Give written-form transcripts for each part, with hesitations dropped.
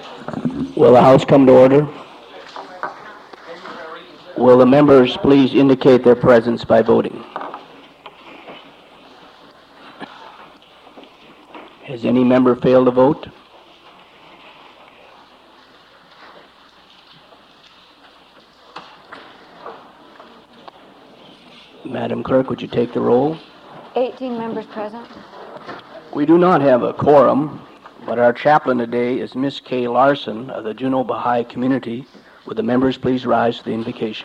Will the House come to order? Will the members please indicate their presence by voting? Has any member failed to vote? Madam Clerk, would you take the roll? 18 members present. We do not have a quorum, but our chaplain today is Miss Kay Larson of the Juneau Baha'i community. Would the members please rise to the invocation?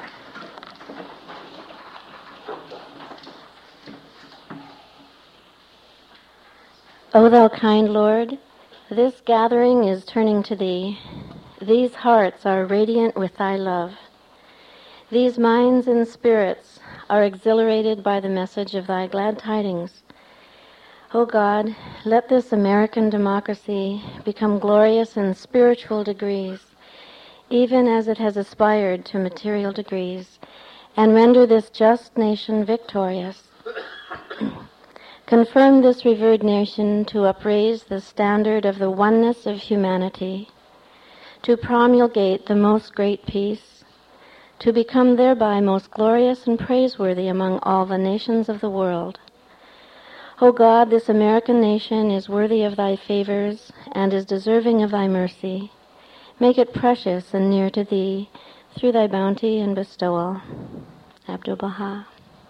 O thou kind Lord, this gathering is turning to Thee. These hearts are radiant with Thy love. These minds and spirits are exhilarated by the message of Thy glad tidings. O God, let this American democracy become glorious in spiritual degrees, even as it has aspired to material degrees, and render this just nation victorious. Confirm this revered nation to upraise the standard of the oneness of humanity, to promulgate the most great peace, to become thereby most glorious and praiseworthy among all the nations of the world. O God, this American nation is worthy of Thy favors and is deserving of Thy mercy. Make it precious and near to Thee through Thy bounty and bestowal. Abdu'l-Baha.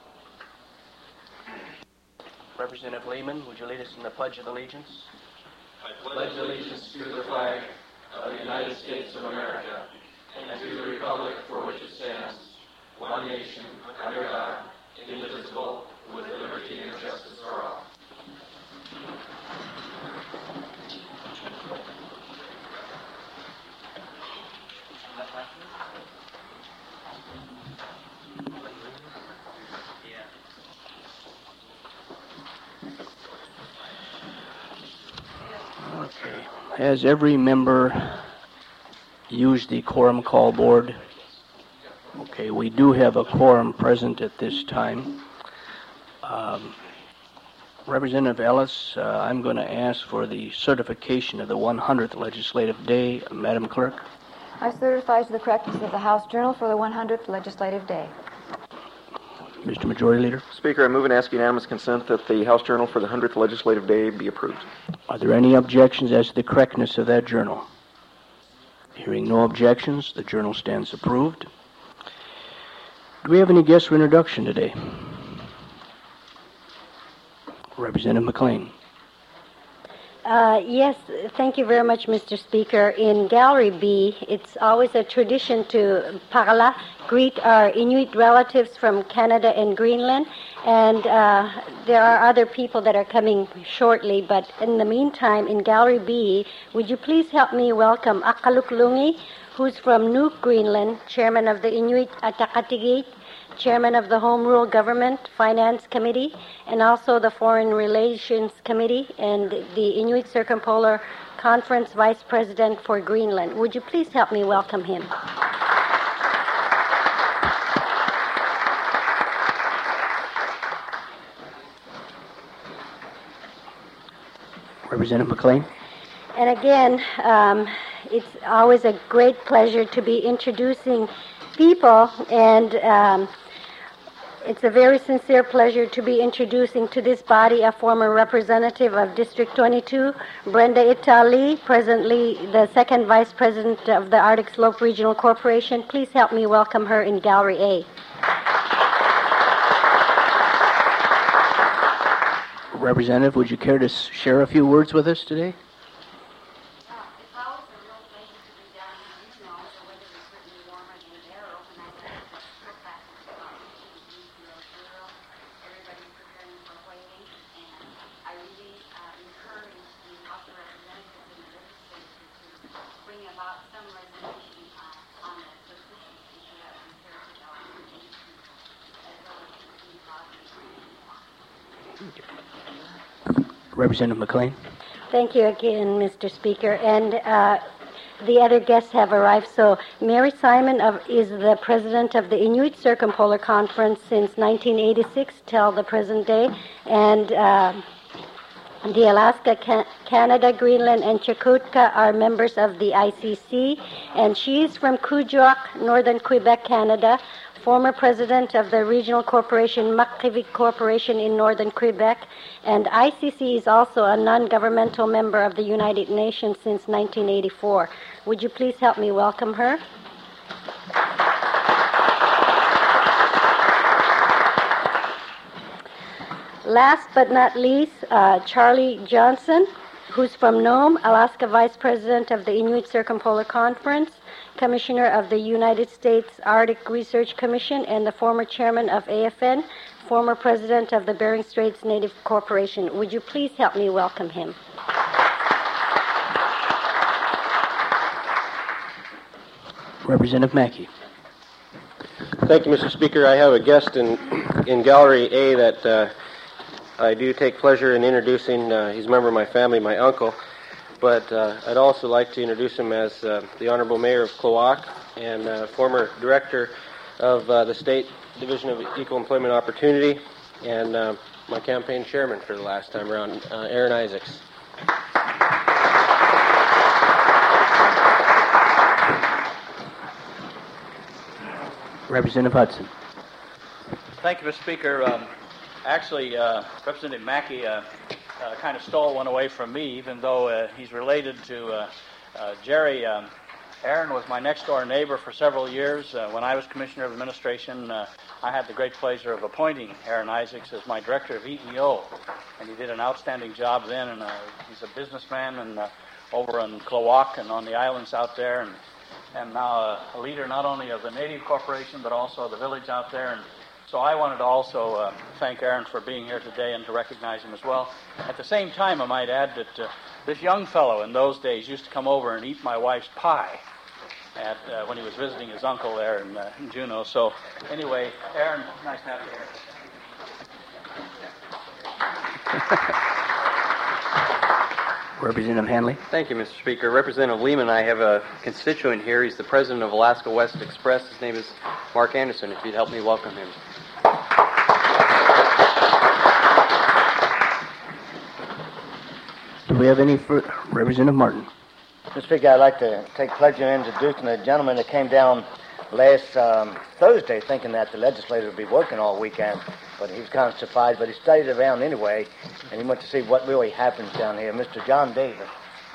Representative Lehman, would you lead us in the Pledge of Allegiance? I pledge allegiance to the flag of the United States of America and to the republic for which it stands, one nation, under God, indivisible, with liberty and justice for all. Okay. Has every member used the quorum call board? Okay, we do have a quorum present at this time. Representative Ellis, I'm going to ask for the certification of the 100th Legislative Day. Madam Clerk. I certify to the correctness of the House Journal for the 100th Legislative Day. Mr. Majority Leader. Speaker, I move and ask unanimous consent that the House Journal for the 100th Legislative Day be approved. Are there any objections as to the correctness of that journal? Hearing no objections, the journal stands approved. Do we have any guests for introduction today? Representative McLean. Yes, thank you very much, Mr. Speaker. In Gallery B, it's always a tradition to parla, greet our Inuit relatives from Canada and Greenland, and there are other people that are coming shortly, but in the meantime, in Gallery B, would you please help me welcome Akaluklungi, who's from Nuuk, Greenland, chairman of the Inuit Ataqatigiit, chairman of the Home Rule Government Finance Committee, and also the Foreign Relations Committee, and the Inuit Circumpolar Conference Vice President for Greenland. Would you please help me welcome him? Representative McLean. And again, it's always a great pleasure to be introducing people, and it's a very sincere pleasure to be introducing to this body a former representative of District 22, Brenda Itali, presently the second vice president of the Arctic Slope Regional Corporation. Please help me welcome her in Gallery A. Representative, would you care to share a few words with us today? Representative McLean. Thank you again, Mr. Speaker. And the other guests have arrived. So Mary Simon is the president of the Inuit Circumpolar Conference since 1986 till the present day. And The Alaska, Canada, Greenland, and Chukotka are members of the ICC, and she's from Kuujjuaq, Northern Quebec, Canada, former president of the regional corporation Maktivik Corporation in Northern Quebec, and ICC is also a non-governmental member of the United Nations since 1984. Would you please help me welcome her? Last but not least, Charlie Johnson, who's from Nome, Alaska Vice President of the Inuit Circumpolar Conference, Commissioner of the United States Arctic Research Commission, and the former chairman of AFN, former president of the Bering Straits Native Corporation. Would you please help me welcome him? Representative Mackey. Thank you, Mr. Speaker. I have a guest in Gallery A that I do take pleasure in introducing. He's a member of my family, my uncle. But I'd also like to introduce him as the Honorable Mayor of Klawock and former Director of the State Division of Equal Employment Opportunity and my campaign chairman for the last time around, Aaron Isaacs. Representative Hudson. Thank you, Mr. Speaker. Actually, Representative Mackey kind of stole one away from me, even though he's related to Jerry. Aaron was my next-door neighbor for several years. When I was Commissioner of Administration, I had the great pleasure of appointing Aaron Isaacs as my Director of EEO, and he did an outstanding job then, and he's a businessman and over in Klawock and on the islands out there, and now a leader not only of the Native Corporation, but also the village out there. And so I wanted to also thank Aaron for being here today and to recognize him as well. At the same time, I might add that this young fellow in those days used to come over and eat my wife's pie when he was visiting his uncle there in Juneau. So anyway, Aaron, nice to have you here. Representative Hanley. Thank you, Mr. Speaker. Representative Lehman and I have a constituent here. He's the president of Alaska West Express. His name is Mark Anderson. If you'd help me welcome him. Do we have any further? Representative Martin. Mr. Speaker, I'd like to take pleasure in introducing a gentleman that came down last Thursday thinking that the legislature would be working all weekend, but he was kind of surprised, but he studied around anyway, and he went to see what really happens down here. Mr. John Davis.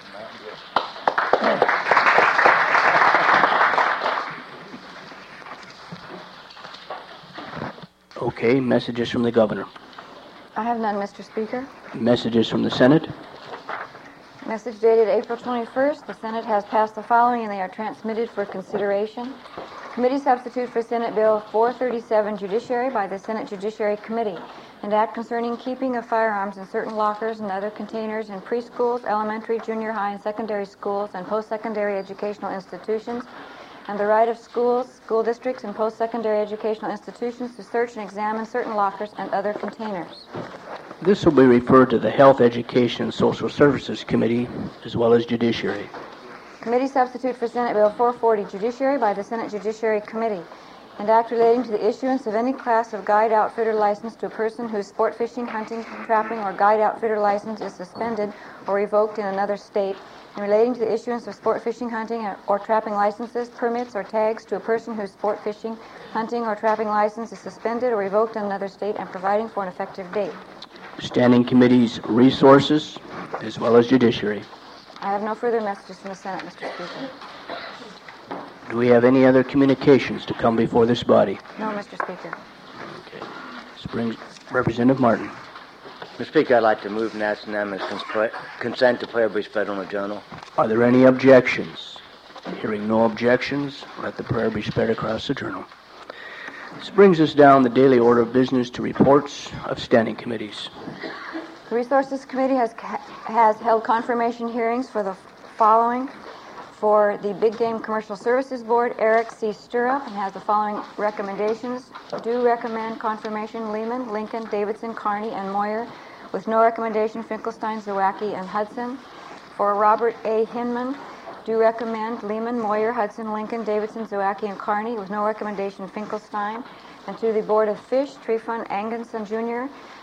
Okay, messages from the governor. I have none, Mr. Speaker. Messages from the Senate. Message dated April 21st. The Senate has passed the following, and they are transmitted for consideration. Committee substitute for Senate Bill 437, Judiciary, by the Senate Judiciary Committee. An act concerning keeping of firearms in certain lockers and other containers in preschools, elementary, junior high, and secondary schools and post-secondary educational institutions, and the right of schools, school districts, and post-secondary educational institutions to search and examine certain lockers and other containers. This will be referred to the Health, Education, and Social Services Committee, as well as Judiciary. Committee substitute for Senate Bill 440, Judiciary, by the Senate Judiciary Committee. An act relating to the issuance of any class of guide outfitter license to a person whose sport fishing, hunting, trapping, or guide outfitter license is suspended or revoked in another state, and relating to the issuance of sport fishing, hunting, or trapping licenses, permits, or tags to a person whose sport fishing, hunting, or trapping license is suspended or revoked in another state, and providing for an effective date. Standing Committees, Resources, as well as Judiciary. I have no further messages from the Senate, Mr. Speaker. Do we have any other communications to come before this body? No, Mr. Speaker. Okay. This brings Representative Martin. Mr. Speaker, I'd like to move unanimous consent to prayer be spread on the journal. Are there any objections? Hearing no objections, let the prayer be spread across the journal. This brings us down the daily order of business to reports of standing committees. The Resources Committee has held confirmation hearings for the following. For the Big Game Commercial Services Board, Eric C. Stirrup, and has the following recommendations. Do recommend confirmation Lehman, Lincoln, Davidson, Kearney, and Moyer, with no recommendation Finkelstein, Zawacki, and Hudson. For Robert A. Hinman, do recommend Lehman, Moyer, Hudson, Lincoln, Davidson, Zawacki, and Kearney, with no recommendation Finkelstein. And to the Board of Fish, Trefun, Angenson Jr.,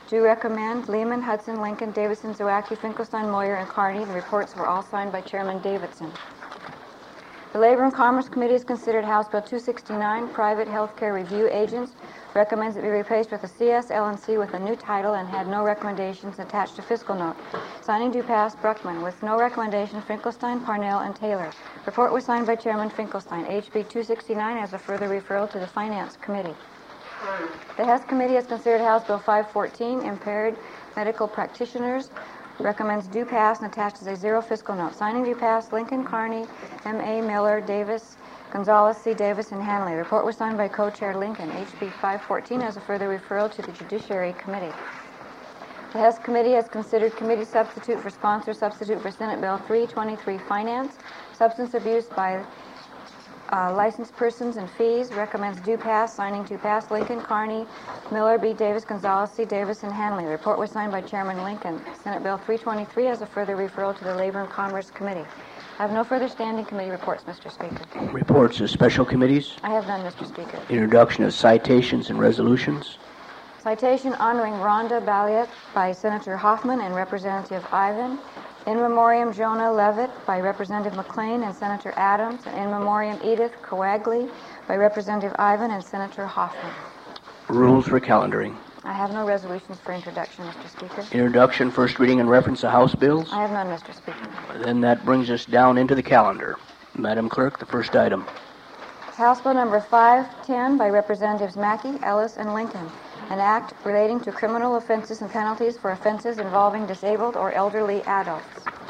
Do recommend Lehman, Hudson, Lincoln, Davidson, Zowacki, Finkelstein, Moyer, and Carney. The reports were all signed by Chairman Davidson. The Labor and Commerce Committee has considered House Bill 269, Private Healthcare Review Agents. Recommends it be replaced with a CS/LNC with a new title and had no recommendations attached to fiscal note. Signing due pass, Bruckman. With no recommendation, Finkelstein, Parnell, and Taylor. Report was signed by Chairman Finkelstein. HB 269 as a further referral to the Finance Committee. The Hess Committee has considered House Bill 514, Impaired Medical Practitioners. Recommends due pass and attaches a zero fiscal note. Signing due pass, Lincoln, Carney, M.A. Miller, Davis, Gonzalez, C. Davis, and Hanley. The report was signed by co-chair Lincoln. HB 514 as a further referral to the Judiciary Committee. The Hess Committee has considered committee substitute for sponsor substitute for Senate Bill 323, Finance, Substance Abuse by licensed persons and fees. Recommends due pass. Signing due pass, Lincoln, Carney, Miller, B. Davis, Gonzalez, C. Davis, and Hanley. The report was signed by Chairman Lincoln. Senate Bill 323 as a further referral to the Labor and Commerce Committee. I have no further standing committee reports, Mr. Speaker. Reports of special committees. I have none, Mr. Speaker. Introduction of citations and resolutions. Citation honoring Rhonda Balliet by Senator Hoffman and Representative Ivan. In memoriam Jonah Levitt by Representative McLean and Senator Adams. And in memoriam Edith Coagley by Representative Ivan and Senator Hoffman. Rules for calendaring. I have no resolutions for introduction, Mr. Speaker. Introduction, first reading, and reference to House bills. I have none, Mr. Speaker. Then that brings us down into the calendar. Madam Clerk, the first item. House Bill number 510 by Representatives Mackey, Ellis, and Lincoln. An act relating to criminal offenses and penalties for offenses involving disabled or elderly adults.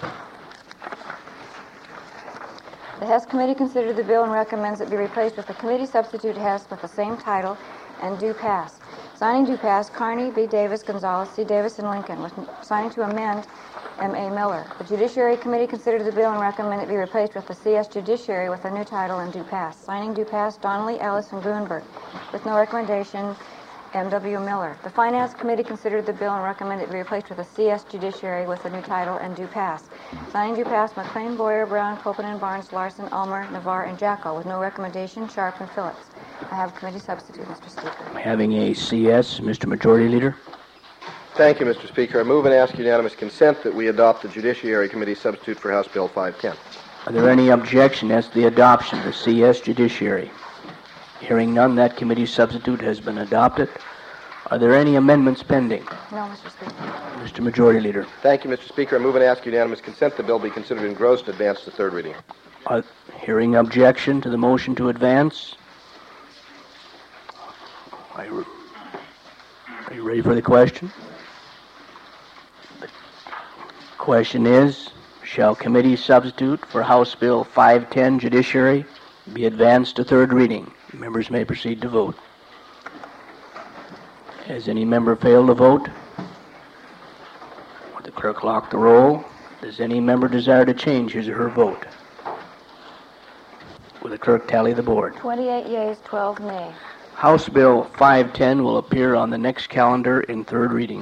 The Hess Committee considered the bill and recommends it be replaced with the committee substitute Hess with the same title and due pass. Signing due pass, Carney, B. Davis, Gonzalez, C. Davis, and Lincoln. With signing to amend, M.A. Miller. The Judiciary Committee considered the bill and recommended it be replaced with the C.S. Judiciary with a new title and due pass. Signing due pass, Donnelly, Ellis, and Gruenberg. With no recommendation, M.W. Miller. The Finance Committee considered the bill and recommended it be replaced with a C.S. Judiciary with a new title and due pass. Signing due pass, McLean, Boyer, Brown, Copeland, Barnes, Larson, Ulmer, Navarre, and Jacko. With no recommendation, Sharp and Phillips. I have committee substitute, Mr. Speaker. Having a CS, Mr. Majority Leader. Thank you, Mr. Speaker. I move and ask unanimous consent that we adopt the Judiciary Committee substitute for House Bill 510. Are there any objection as to the adoption of the CS Judiciary? Hearing none, that committee substitute has been adopted. Are there any amendments pending? No, Mr. Speaker. Mr. Majority Leader. Thank you, Mr. Speaker. I move and ask unanimous consent the bill be considered engrossed and advanced to third reading. Hearing objection to the motion to advance? Are you ready for the question? The question is, shall committee substitute for House Bill 510 Judiciary be advanced to third reading? Members may proceed to vote. Has any member failed to vote? Would the clerk lock the roll? Does any member desire to change his or her vote? Will the clerk tally the board? 28 yeas, 12 nay. House Bill 510 will appear on the next calendar in third reading.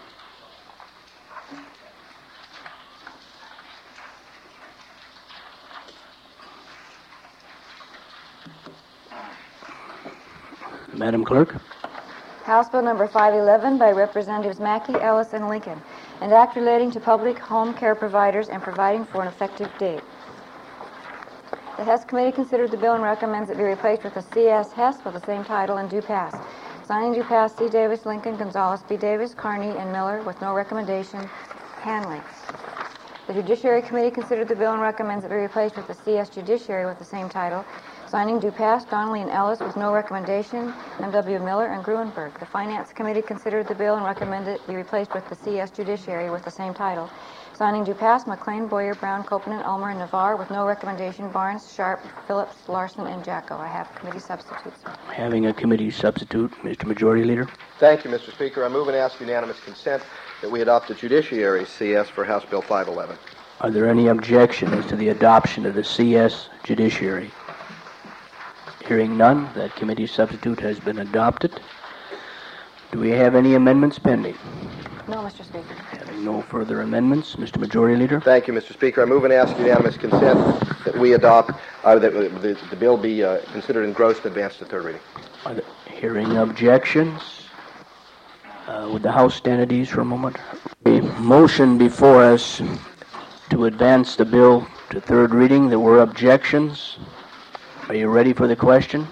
Madam Clerk. House Bill number 511 by Representatives Mackey, Ellis, and Lincoln. An act relating to public home care providers and providing for an effective date. The Hess Committee considered the bill and recommends it be replaced with a C.S. Hess with the same title and due pass. Signing due pass, C. Davis, Lincoln, Gonzalez, B. Davis, Carney, and Miller. With no recommendation, Hanley. The Judiciary Committee considered the bill and recommends it be replaced with the C.S. Judiciary with the same title. Signing due pass, Donnelly and Ellis. With no recommendation, M.W. Miller and Gruenberg. The Finance Committee considered the bill and recommended it be replaced with the C.S. Judiciary with the same title. Signing due pass, McLean, Boyer, Brown, Copeland, Ulmer, and Navarre. With no recommendation, Barnes, Sharp, Phillips, Larson, and Jacko. I have committee substitutes. Having a committee substitute, Mr. Majority Leader. Thank you, Mr. Speaker. I move and ask unanimous consent that we adopt the Judiciary CS for House Bill 511. Are there any objections as to the adoption of the CS Judiciary? Hearing none, that committee substitute has been adopted. Do we have any amendments pending? No, Mr. Speaker. Having no further amendments, Mr. Majority Leader. Thank you, Mr. Speaker. I move and ask unanimous consent that we adopt, that the bill be considered engrossed and advanced to third reading. Are there hearing objections? Would the House stand at ease for a moment? A motion before us to advance the bill to third reading. There were objections. Are you ready for the question?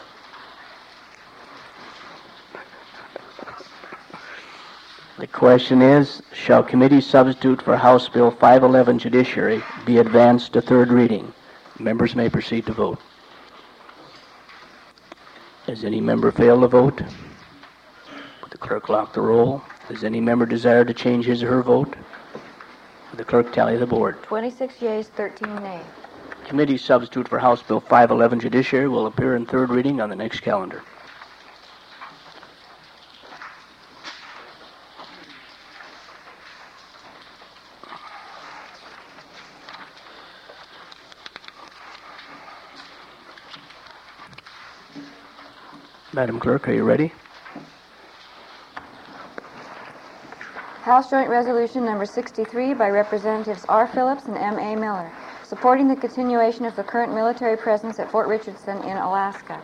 The question is, shall committee substitute for House Bill 511 Judiciary be advanced to third reading? Members may proceed to vote. Does any member fail to vote? Would the clerk lock the roll? Does any member desire to change his or her vote? Would the clerk tally the board? 26 yeas, 13 nays. Committee substitute for House Bill 511 Judiciary will appear in third reading on the next calendar. Madam Clerk, are you ready? House Joint Resolution Number 63 by Representatives R. Phillips and M.A. Miller, supporting the continuation of the current military presence at Fort Richardson in Alaska.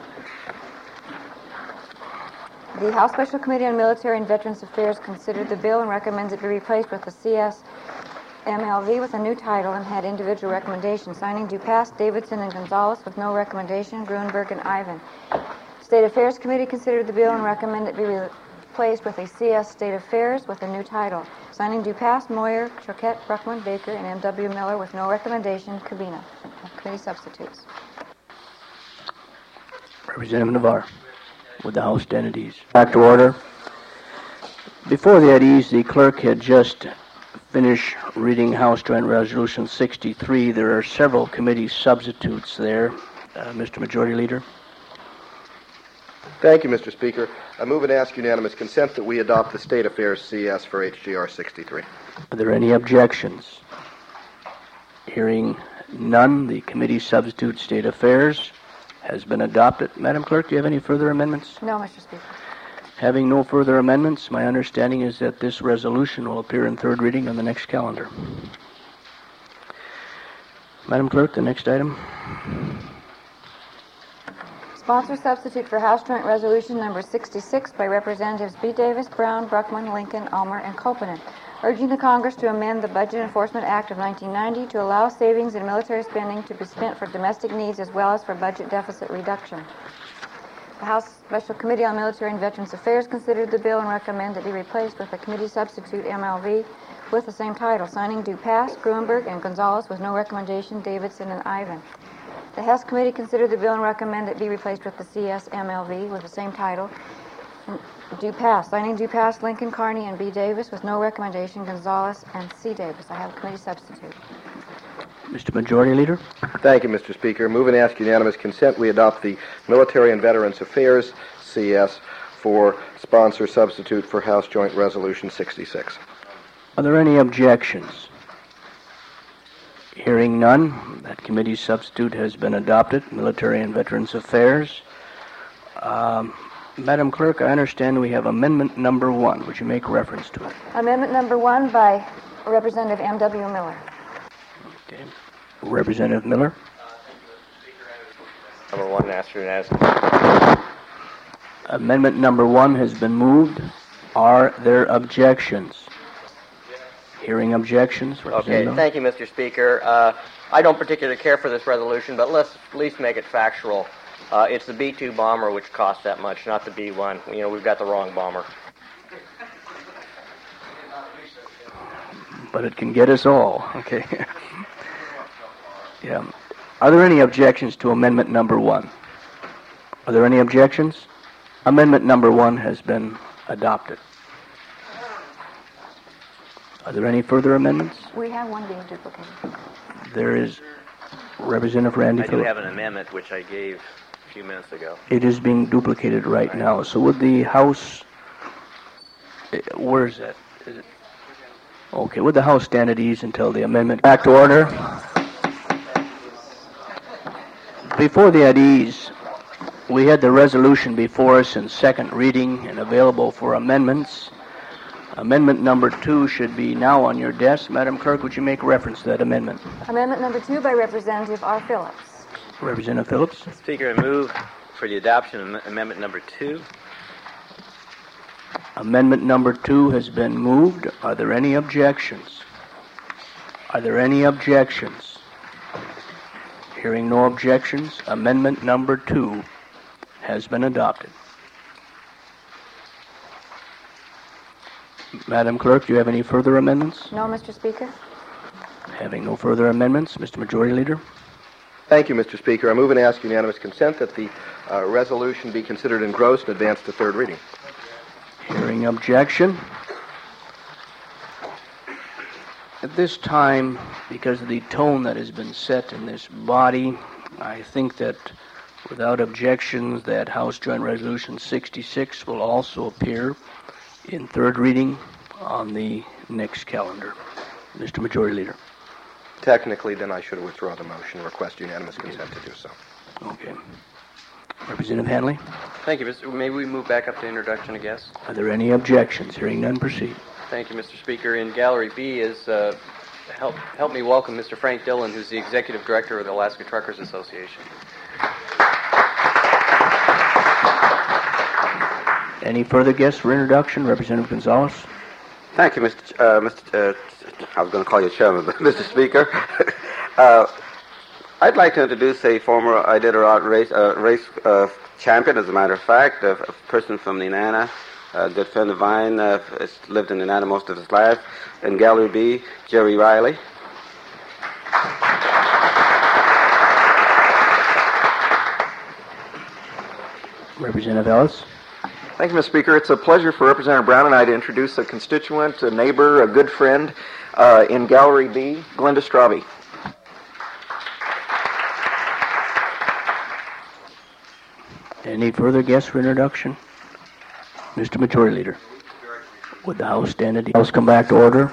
The House Special Committee on Military and Veterans Affairs considered the bill and recommends it be replaced with the CS-MLV with a new title and had individual recommendations. Signing Dupass, Davidson, and Gonzalez with no recommendation, Gruenberg and Ivan. State Affairs Committee considered the bill and recommended it be replaced with a CS State Affairs with a new title. Signing Dupass, Moyer, Choquette, Bruckman, Baker, and M.W. Miller with no recommendation, Cabina. Committee substitutes. Representative Navarre, would the House stand at ease? Back to order. Before the at ease, the clerk had just finished reading House Joint Resolution 63. There are several committee substitutes there. Mr. Majority Leader. Thank you, Mr. Speaker. I move and ask unanimous consent that we adopt the State Affairs CS for HGR 63. Are there any objections? Hearing none, the committee substitute State Affairs has been adopted. Madam Clerk, do you have any further amendments? No, Mr. Speaker. Having no further amendments, my understanding is that this resolution will appear in third reading on the next calendar. Madam Clerk, the next item. Sponsor substitute for House Joint Resolution Number 66 by Representatives B. Davis, Brown, Bruckman, Lincoln, Ulmer, and Kopenen, urging the Congress to amend the Budget Enforcement Act of 1990 to allow savings in military spending to be spent for domestic needs as well as for budget deficit reduction. The House Special Committee on Military and Veterans Affairs considered the bill and recommended it be replaced with a committee substitute MLV with the same title, signing Dupass, Gruenberg, and Gonzalez with no recommendation, Davidson, and Ivan. The Hess Committee considered the bill and recommended it be replaced with the CS-MLV with the same title, Dupass, signing Dupass, Lincoln, Carney, and B. Davis with no recommendation, Gonzalez, and C. Davis. I have a committee substitute. Mr. Majority Leader. Thank you, Mr. Speaker. Move and ask unanimous consent we adopt the Military and Veterans Affairs CS for sponsor substitute for House Joint Resolution 66. Are there any objections? Hearing none, that committee substitute has been adopted. Military and Veterans Affairs. Madam Clerk, I understand we have amendment number 1. Would you make reference to it? Amendment number 1 by Representative M.W. Miller. Okay. Representative Miller. Number 1, ask unanimous. Amendment number 1 has been moved. Are there objections? Hearing objections? Okay, thank you, Mr. Speaker. I don't particularly care for this resolution, but let's at least make it factual. It's the B-2 bomber which costs that much, not the B-1. You know, we've got the wrong bomber. But it can get us all. Okay. Yeah. Are there any objections to amendment number 1? Are there any objections? Amendment number 1 has been adopted. Are there any further amendments? We have one being duplicated. There is Representative Randy Phillips. I do have an amendment which I gave a few minutes ago. It is being duplicated right now. So would the House... Where is that? Is it? Okay, would the House stand at ease until the amendment... Back to order. Before the at ease, we had the resolution before us in second reading and available for amendments. Amendment number 2 should be now on your desk. Madam Clerk, would you make reference to that amendment? Amendment number 2 by Representative R. Phillips. Representative Phillips. Speaker, I move for the adoption of amendment number 2. Amendment number 2 has been moved. Are there any objections? Are there any objections? Hearing no objections, amendment number 2 has been adopted. Madam Clerk, do you have any further amendments? No, Mr. Speaker. Having no further amendments, Mr. Majority Leader. Thank you, Mr. Speaker. I move and ask unanimous consent that the resolution be considered engrossed and advanced to third reading. Hearing objection. At this time, because of the tone that has been set in this body, I think that without objections that House Joint Resolution 66 will also appear in third reading on the next calendar. Mr. Majority Leader. Technically, then I should withdraw the motion and request unanimous consent to do so. Okay. Representative Hanley. Thank you, Mr. May we move back up to introduction of guests? Are there any objections? Hearing none, proceed. Thank you, Mr. Speaker. In Gallery B is help me welcome Mr. Frank Dillon, who's the Executive Director of the Alaska Truckers Association. Any further guests for introduction? Representative Gonzalez. Thank you, I was going to call you Chairman, but Mr. Speaker. I'd like to introduce a former Iditarod race champion, as a matter of fact, a person from Nenana, a good friend of mine, has lived in Nenana most of his life, in Gallery B, Jerry Riley. Representative Ellis. Thank you, Mr. Speaker. It's a pleasure for Representative Brown and I to introduce a constituent, a neighbor, a good friend in Gallery B, Glenda Straube. Any further guests for introduction? Mr. Majority Leader. Would the House stand at the House come back to order?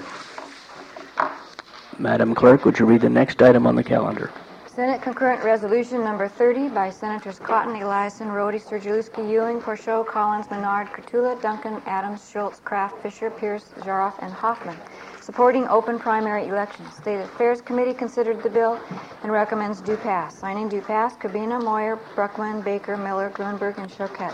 Madam Clerk, would you read the next item on the calendar? Senate Concurrent Resolution Number 30 by Senators Cotton, Eliason, Rhodey, Sturgill-Lewski, Ewing, Porchot, Collins, Menard, Kurtula, Duncan, Adams, Schultz, Kraft, Fisher, Pierce, Jaroff, and Hoffman, supporting open primary elections. State Affairs Committee considered the bill and recommends do pass. Signing do pass, Cabina, Moyer, Bruckman, Baker, Miller, Grunberg, and Choquette.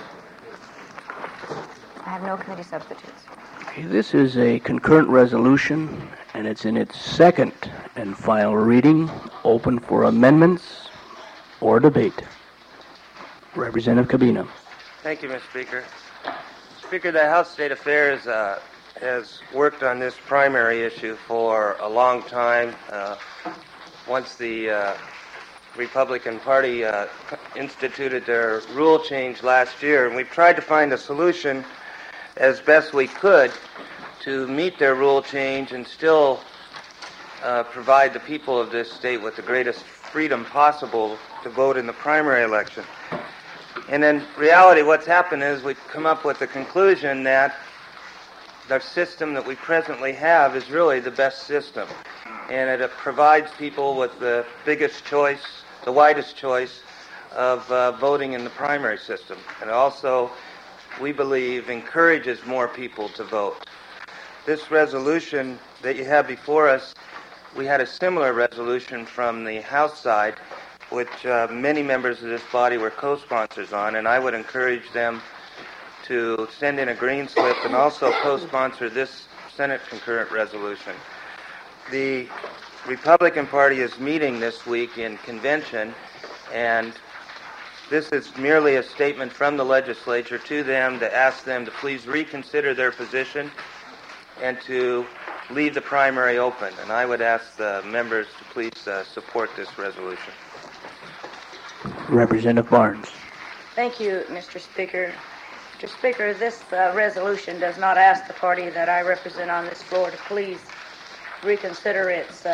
I have no committee substitutes. Okay, this is a concurrent resolution, and it's in its second and final reading, open for amendments or debate. Representative Cabina. Thank you, Mr. Speaker. Speaker, the House State Affairs has worked on this primary issue for a long time. Once the Republican Party instituted their rule change last year, and we've tried to find a solution as best we could to meet their rule change and still provide the people of this state with the greatest freedom possible to vote in the primary election. And in reality, what's happened is we've come up with the conclusion that the system that we presently have is really the best system. And it provides people with the biggest choice, the widest choice of voting in the primary system. And also, we believe, encourages more people to vote. This resolution that you have before us, we had a similar resolution from the House side, which many members of this body were co-sponsors on, and I would encourage them to send in a green slip and also co-sponsor this Senate concurrent resolution. The Republican Party is meeting this week in convention, and this is merely a statement from the legislature to them to ask them to please reconsider their position and to leave the primary open. And I would ask the members to please support this resolution. Representative Barnes. Thank you, Mr. Speaker. Mr. Speaker, this resolution does not ask the party that I represent on this floor to please reconsider its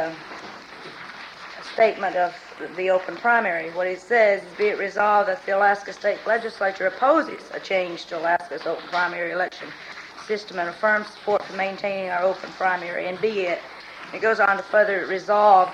statement of the open primary. What it says is, be it resolved that the Alaska State Legislature opposes a change to Alaska's open primary election system and affirms support for maintaining our open primary, and be it. It goes on to further resolve.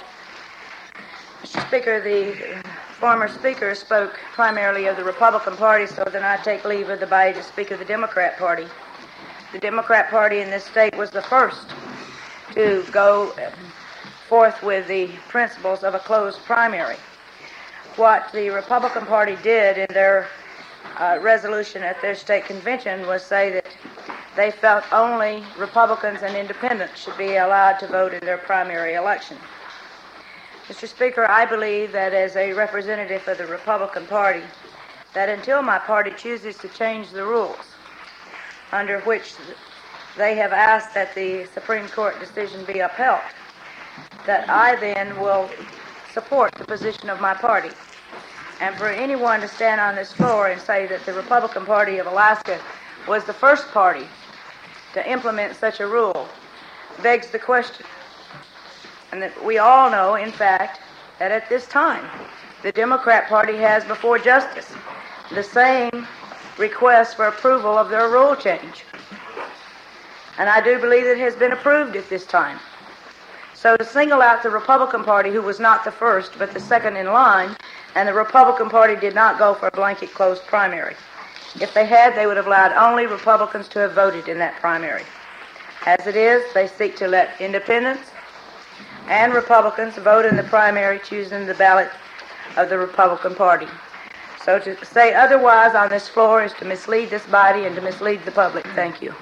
Mr. Speaker, the former speaker spoke primarily of the Republican Party, so then I take leave of the body to speak of the Democrat Party. The Democrat Party in this state was the first to go forth with the principles of a closed primary. What the Republican Party did in their resolution at their state convention was say that they felt only Republicans and independents should be allowed to vote in their primary election. Mr. Speaker, I believe that as a representative of the Republican Party, that until my party chooses to change the rules under which they have asked that the Supreme Court decision be upheld, that I then will support the position of my party. And for anyone to stand on this floor and say that the Republican Party of Alaska was the first party to implement such a rule begs the question. And that we all know, in fact, that at this time, the Democrat Party has before Justice the same request for approval of their rule change. And I do believe it has been approved at this time. So to single out the Republican Party, who was not the first but the second in line, and the Republican Party did not go for a blanket closed primary. If they had, they would have allowed only Republicans to have voted in that primary. As it is, they seek to let independents and Republicans vote in the primary, choosing the ballot of the Republican Party. So to say otherwise on this floor is to mislead this body and to mislead the public. Thank you.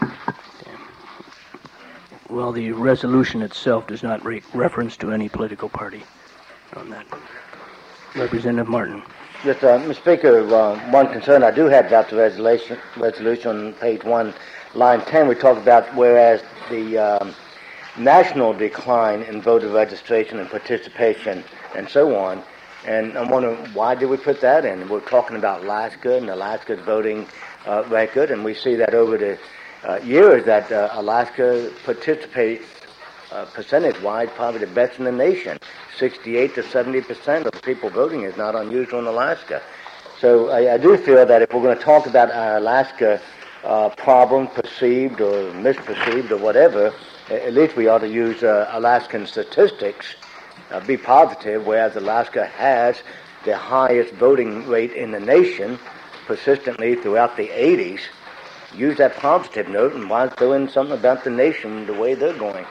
Well, the resolution itself does not make reference to any political party on that. Representative Martin. Yes, Mr. Speaker, one concern I do have about the resolution on page 1, line 10, we talk about whereas the national decline in voter registration and participation and so on. And I'm wondering, why did we put that in? We're talking about Alaska and Alaska's voting record, and we see that over the years that Alaska participates percentage-wise probably the best in the nation. 68 to 70% of the people voting is not unusual in Alaska. So I do feel that if we're going to talk about our Alaska problem, perceived or misperceived or whatever, at least we ought to use Alaskan statistics, be positive, whereas Alaska has the highest voting rate in the nation persistently throughout the 80s. Use that positive note and why throw in something about the nation the way they're going.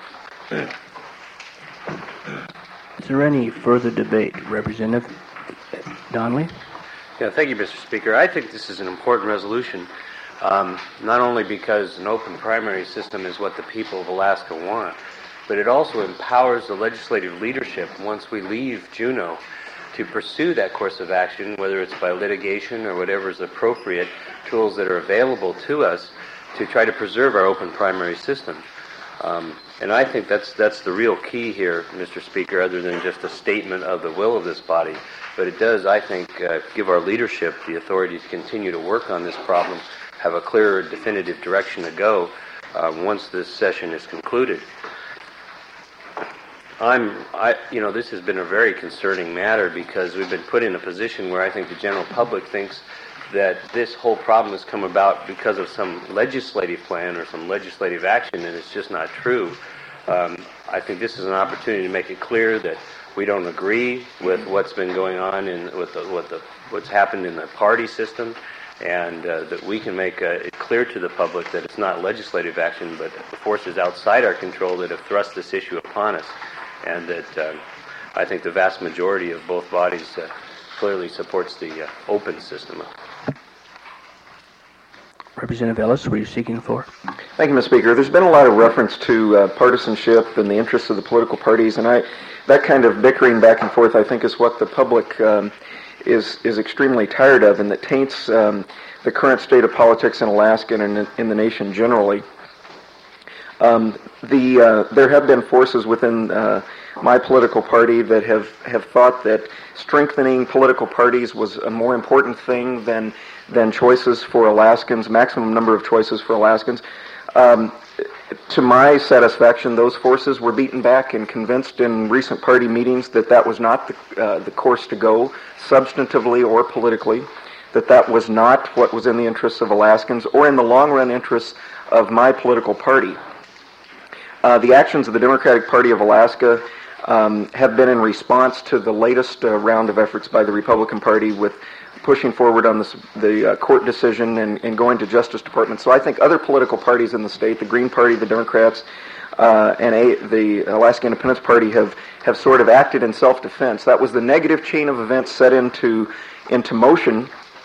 Is there any further debate? Representative Donnelly? Yeah, thank you, Mr. Speaker. I think this is an important resolution, not only because an open primary system is what the people of Alaska want, but it also empowers the legislative leadership once we leave Juneau to pursue that course of action, whether it's by litigation or whatever is appropriate tools that are available to us to try to preserve our open primary system. And I think that's the real key here, Mr. Speaker, other than just a statement of the will of this body. But it does, I think, give our leadership the authority to continue to work on this problem, have a clearer, definitive direction to go once this session is concluded. This has been a very concerning matter because we've been put in a position where I think the general public thinks that this whole problem has come about because of some legislative plan or some legislative action, and it's just not true. I think this is an opportunity to make it clear that we don't agree with what's been going on what's happened in the party system, and that we can make it clear to the public that it's not legislative action, but the forces outside our control that have thrust this issue upon us, and that I think the vast majority of both bodies clearly supports the open system. Representative Ellis, were you seeking the floor? Thank you, Mr. Speaker. There's been a lot of reference to partisanship and the interests of the political parties, and that kind of bickering back and forth, I think, is what the public is extremely tired of, and that taints the current state of politics in Alaska and in the nation generally. There have been forces within my political party that have thought that strengthening political parties was a more important thing than choices for Alaskans, maximum number of choices for Alaskans. To my satisfaction, those forces were beaten back and convinced in recent party meetings that was not the course to go, substantively or politically, that was not what was in the interests of Alaskans or in the long-run interests of my political party. The actions of the Democratic Party of Alaska have been in response to the latest round of efforts by the Republican Party with pushing forward on the court decision and going to Justice Department. So I think other political parties in the state, the Green Party, the Democrats, and the Alaska Independence Party have sort of acted in self-defense. That was the negative chain of events set into motion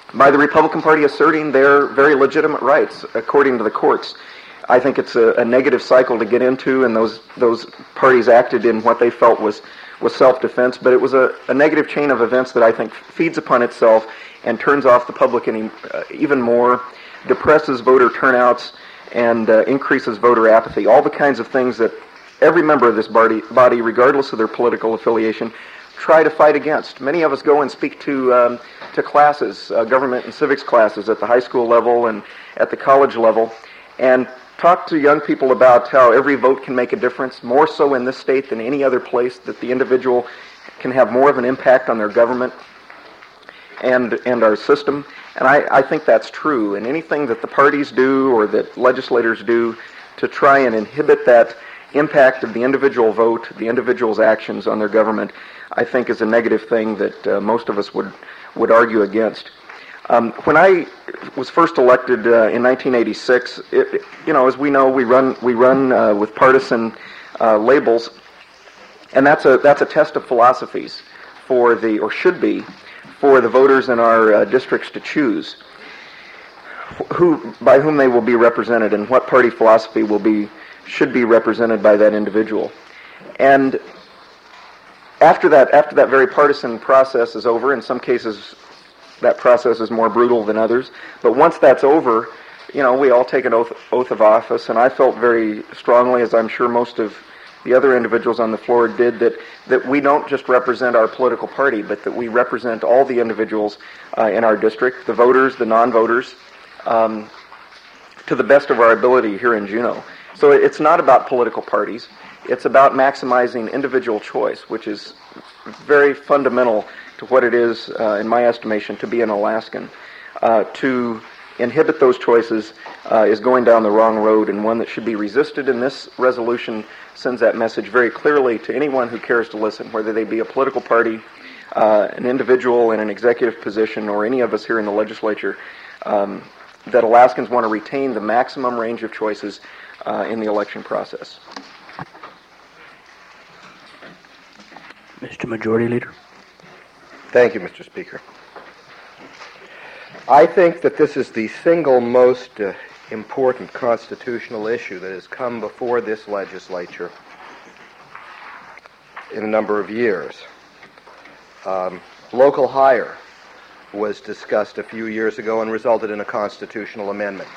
by the Republican Party asserting their very legitimate rights according to the courts. I think it's a negative cycle to get into, and those parties acted in what they felt was self-defense, but it was a negative chain of events that I think feeds upon itself and turns off the public even more, depresses voter turnouts, and increases voter apathy. All the kinds of things that every member of this body, regardless of their political affiliation, try to fight against. Many of us go and speak to classes, government and civics classes at the high school level and at the college level, and talk to young people about how every vote can make a difference, more so in this state than any other place, that the individual can have more of an impact on their government and our system. And I think that's true. And anything that the parties do or that legislators do to try and inhibit that impact of the individual vote, the individual's actions on their government, I think is a negative thing that most of us would argue against. When I was first elected in 1986, as we know, we run with partisan labels, and that's a test of philosophies should be for the voters in our districts to choose by whom they will be represented and what party philosophy should be represented by that individual. And after that very partisan process is over, in some cases that process is more brutal than others, but once that's over, we all take an oath of office, and I felt very strongly, as I'm sure most of the other individuals on the floor did, that we don't just represent our political party, but that we represent all the individuals in our district, the voters, the non-voters, to the best of our ability here in Juneau. So it's not about political parties. It's about maximizing individual choice, which is very fundamental to what it is, in my estimation, to be an Alaskan. To inhibit those choices is going down the wrong road, and one that should be resisted, and this resolution sends that message very clearly to anyone who cares to listen, whether they be a political party, an individual in an executive position, or any of us here in the legislature, that Alaskans want to retain the maximum range of choices in the election process. Mr. Majority Leader. Thank you, Mr. Speaker. I think that this is the single most important constitutional issue that has come before this legislature in a number of years. Local hire was discussed a few years ago and resulted in a constitutional amendment.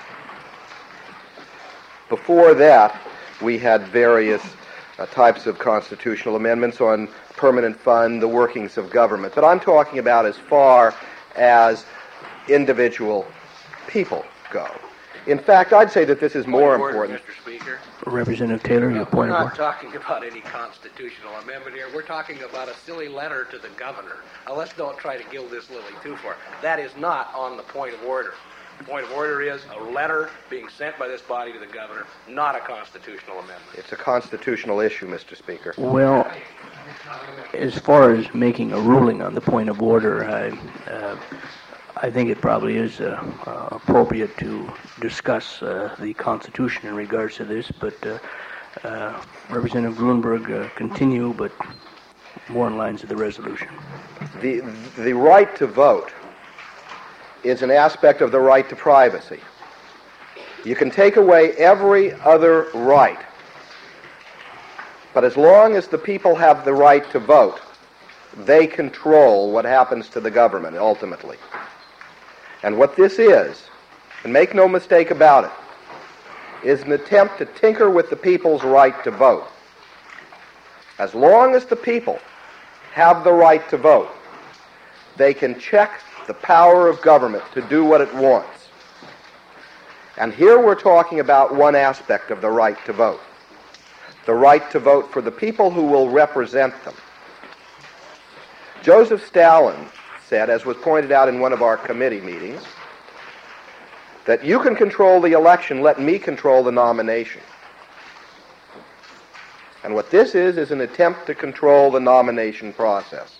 Before that, we had various types of constitutional amendments on permanent fund, the workings of government. But I'm talking about as far as individual people go. In fact, I'd say that this is more important. Mr. Speaker. Representative Taylor, your point of order. We're not talking about any constitutional amendment here. We're talking about a silly letter to the governor. Now, let's don't try to gild this lily too far. That is not on the point of order. The point of order is a letter being sent by this body to the governor, not a constitutional amendment. It's a constitutional issue, Mr. Speaker. Well, as far as making a ruling on the point of order, I think it probably is appropriate to discuss the Constitution in regards to this, but Representative Grunberg, continue, but more in lines of the resolution. The right to vote is an aspect of the right to privacy. You can take away every other right, but as long as the people have the right to vote, they control what happens to the government ultimately. And what this is, and make no mistake about it, is an attempt to tinker with the people's right to vote. As long as the people have the right to vote, they can check the power of government to do what it wants. And here we're talking about one aspect of the right to vote. The right to vote for the people who will represent them. Joseph Stalin said, as was pointed out in one of our committee meetings, that you can control the election, let me control the nomination. And what this is an attempt to control the nomination process.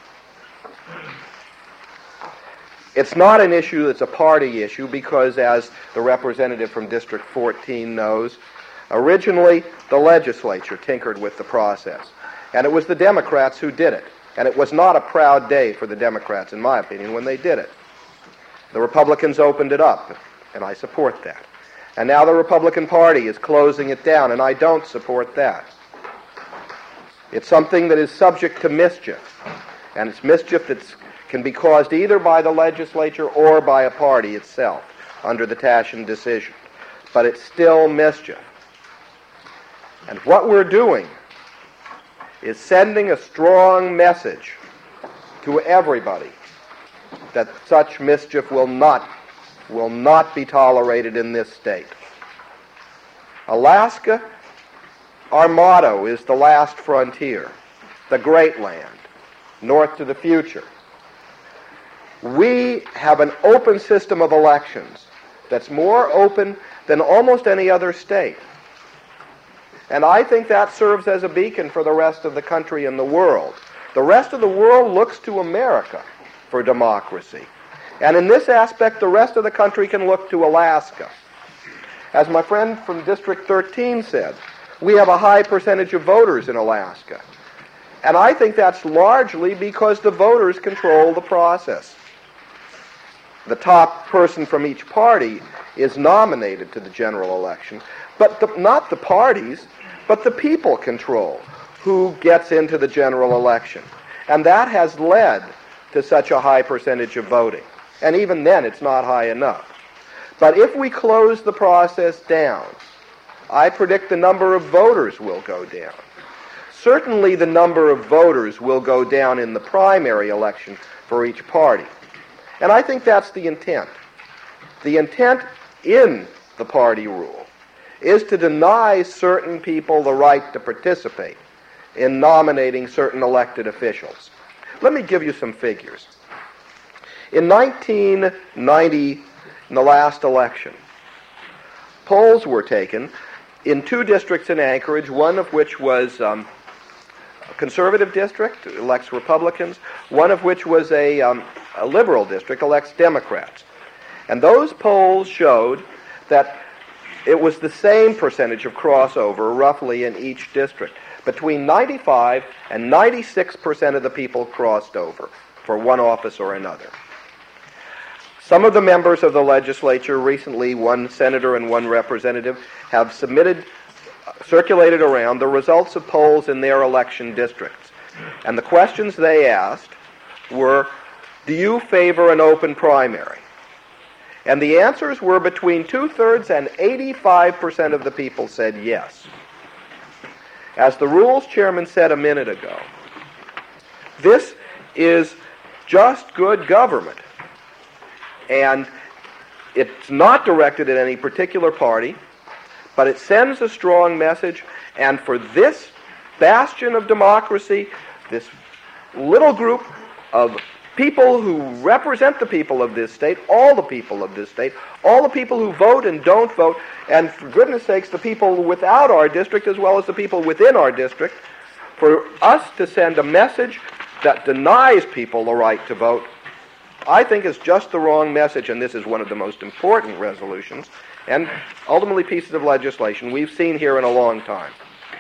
It's not an issue that's a party issue because, as the representative from District 14 knows, originally the legislature tinkered with the process. And it was the Democrats who did it. And it was not a proud day for the Democrats, in my opinion, when they did it. The Republicans opened it up, and I support that. And now the Republican Party is closing it down, and I don't support that. It's something that is subject to mischief, and it's mischief that can be caused either by the legislature or by a party itself under the Tashin decision. But it's still mischief. And what we're doing is sending a strong message to everybody that such mischief will not be tolerated in this state. Alaska, our motto is the last frontier, the great land, north to the future. We have an open system of elections that's more open than almost any other state. And I think that serves as a beacon for the rest of the country and the world. The rest of the world looks to America for democracy. And in this aspect, the rest of the country can look to Alaska. As my friend from District 13 said, we have a high percentage of voters in Alaska. And I think that's largely because the voters control the process. The top person from each party is nominated to the general election, but not the parties, but the people control who gets into the general election. And that has led to such a high percentage of voting. And even then, it's not high enough. But if we close the process down, I predict the number of voters will go down. Certainly the number of voters will go down in the primary election for each party. And I think that's the intent. The intent in the party rule is to deny certain people the right to participate in nominating certain elected officials. Let me give you some figures. In 1990, in the last election, polls were taken in two districts in Anchorage, one of which was a conservative district, elects Republicans, one of which was a liberal district, elects Democrats. And those polls showed that it was the same percentage of crossover, roughly, in each district. Between 95 and 96% of the people crossed over for one office or another. Some of the members of the legislature recently, one senator and one representative, have circulated around the results of polls in their election districts. And the questions they asked were, do you favor an open primary? And the answers were between 2/3 and 85% of the people said yes. As the Rules Chairman said a minute ago, this is just good government. And it's not directed at any particular party, but it sends a strong message. And for this bastion of democracy, this little group of people who represent the people of this state, all the people of this state, all the people who vote and don't vote, and for goodness sakes, the people without our district as well as the people within our district, for us to send a message that denies people the right to vote, I think is just the wrong message, and this is one of the most important resolutions and ultimately pieces of legislation we've seen here in a long time.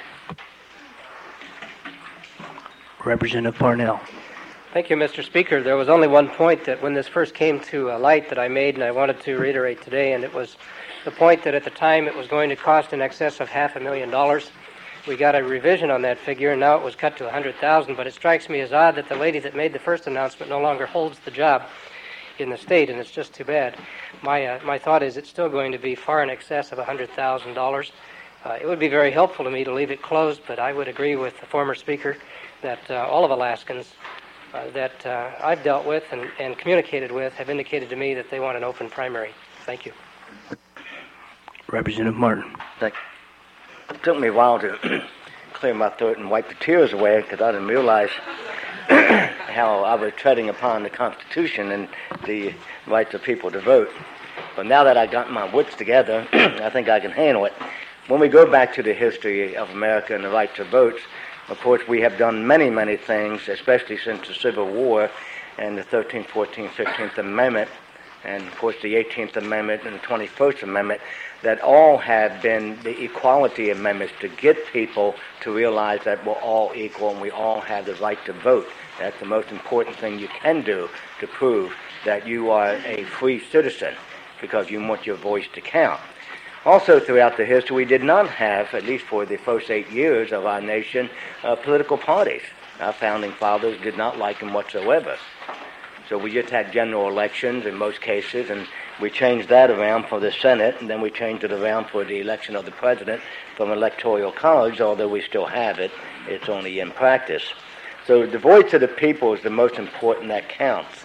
Representative Parnell. Thank you, Mr. Speaker. There was only one point that when this first came to light that I made, and I wanted to reiterate today, and it was the point that at the time it was going to cost in excess of $500,000. We got a revision on that figure, and now it was cut to $100,000, but it strikes me as odd that the lady that made the first announcement no longer holds the job in the state, and it's just too bad. My thought is it's still going to be far in excess of $100,000. It would be very helpful to me to leave it closed, but I would agree with the former speaker that all of Alaskans that I've dealt with and communicated with have indicated to me that they want an open primary. Thank you. Representative Martin. Thank you. It took me a while to clear my throat and wipe the tears away because I didn't realize how I was treading upon the Constitution and the rights of people to vote. But now that I've gotten my wits together, I think I can handle it. When we go back to the history of America and the right to vote, of course, we have done many, many things, especially since the Civil War and the 13th, 14th, 15th Amendment, and, of course, the 18th Amendment and the 21st Amendment, that all have been the equality amendments to get people to realize that we're all equal and we all have the right to vote. That's the most important thing you can do to prove that you are a free citizen, because you want your voice to count. Also, throughout the history, we did not have, at least for the first 8 years of our nation, political parties. Our founding fathers did not like them whatsoever. So we just had general elections in most cases, and we changed that around for the Senate, and then we changed it around for the election of the president from electoral college, although we still have it. It's only in practice. So the voice of the people is the most important that counts.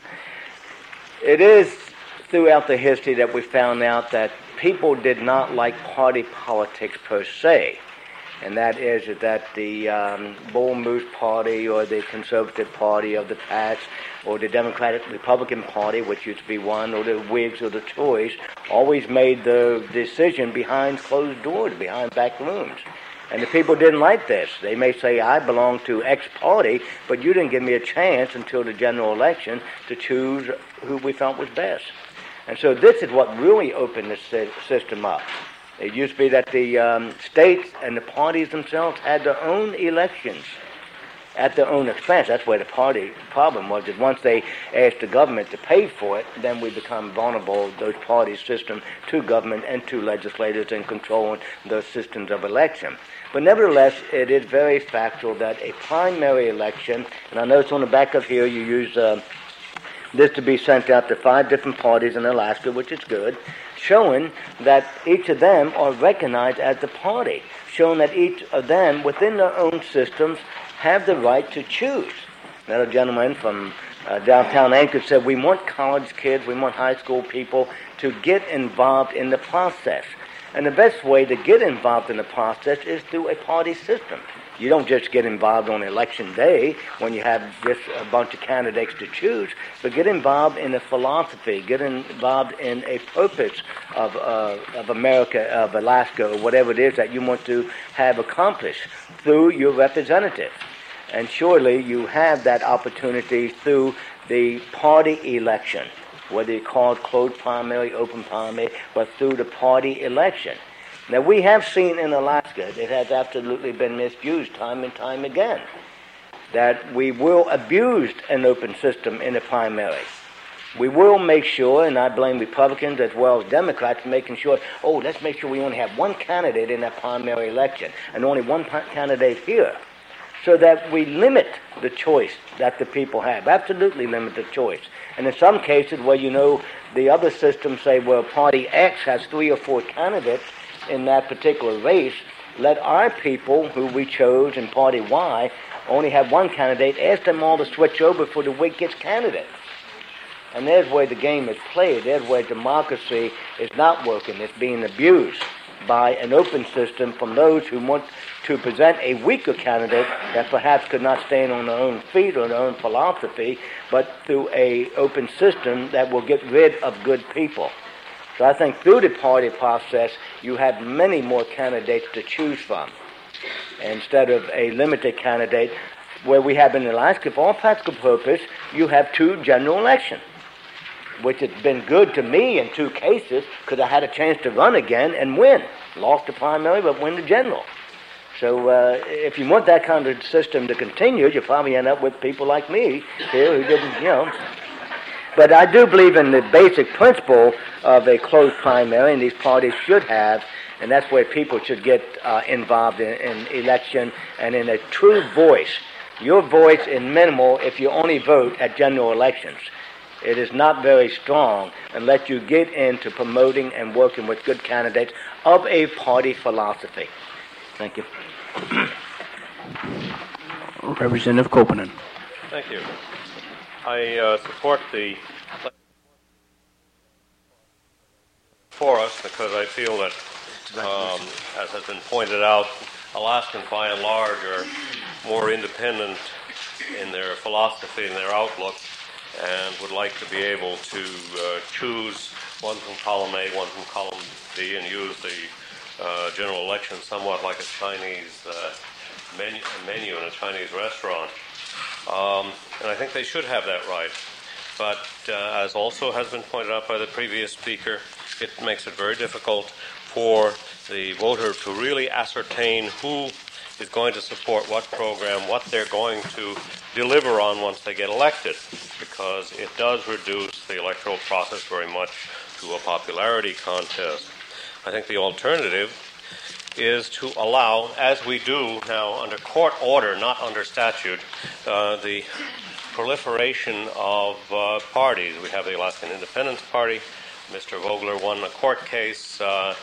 It is throughout the history that we found out that people did not like party politics per se, and that is that the Bull Moose Party or the Conservative Party of the past or the Democratic Republican Party, which used to be one, or the Whigs or the Tories, always made the decision behind closed doors, behind back rooms. And the people didn't like this. They may say, I belong to X party, but you didn't give me a chance until the general election to choose who we felt was best. And so this is what really opened the system up. It used to be that the states and the parties themselves had their own elections at their own expense. That's where the party problem was, that once they asked the government to pay for it, then we become vulnerable, those party systems, to government and to legislators in controlling those systems of election. But nevertheless, it is very factual that a primary election, and I notice on the back of here you use this to be sent out to 5 different parties in Alaska, which is good, showing that each of them are recognized as the party, showing that each of them within their own systems have the right to choose. Another gentleman from downtown Anchorage said, we want college kids, we want high school people to get involved in the process. And the best way to get involved in the process is through a party system. You don't just get involved on election day when you have just a bunch of candidates to choose, but get involved in a philosophy, get involved in a purpose of America, of Alaska, or whatever it is that you want to have accomplished through your representative. And surely you have that opportunity through the party election, whether you call it closed primary, open primary, but through the party election. Now, we have seen in Alaska, it has absolutely been misused time and time again, that we will abuse an open system in a primary. We will make sure, and I blame Republicans as well as Democrats, making sure, let's make sure we only have one candidate in that primary election and only one candidate here, so that we limit the choice that the people have, absolutely limit the choice. And in some cases where the other systems say, well, Party X has 3 or 4 candidates in that particular race, let our people who we chose in Party Y only have one candidate, ask them all to switch over for the weakest candidate. And there's where the game is played. There's where democracy is not working. It's being abused by an open system from those who want to present a weaker candidate that perhaps could not stand on their own feet or their own philosophy, but through an open system that will get rid of good people. So I think through the party process, you have many more candidates to choose from, instead of a limited candidate where we have in Alaska, for all practical purpose, you have 2 general elections, which has been good to me in 2 cases because I had a chance to run again and win. Lost the primary, but win the general. So if you want that kind of system to continue, you probably end up with people like me here who didn't, But I do believe in the basic principle of a closed primary, and these parties should have, and that's where people should get involved in election and in a true voice. Your voice is minimal if you only vote at general elections. It is not very strong unless you get into promoting and working with good candidates of a party philosophy. Thank you. Representative Kopenen. Thank you. I support the for us because I feel that, as has been pointed out, Alaskans by and large are more independent in their philosophy and their outlook, and would like to be able to choose one from column A, one from column B, and use the general election somewhat like a Chinese menu in a Chinese restaurant. And I think they should have that right. But as also has been pointed out by the previous speaker, it makes it very difficult for the voter to really ascertain who is going to support what program, what they're going to deliver on once they get elected, because it does reduce the electoral process very much to a popularity contest. I think the alternative is to allow, as we do now under court order, not under statute, the proliferation of parties. We have the Alaskan Independence Party. Mr. Vogler won a court case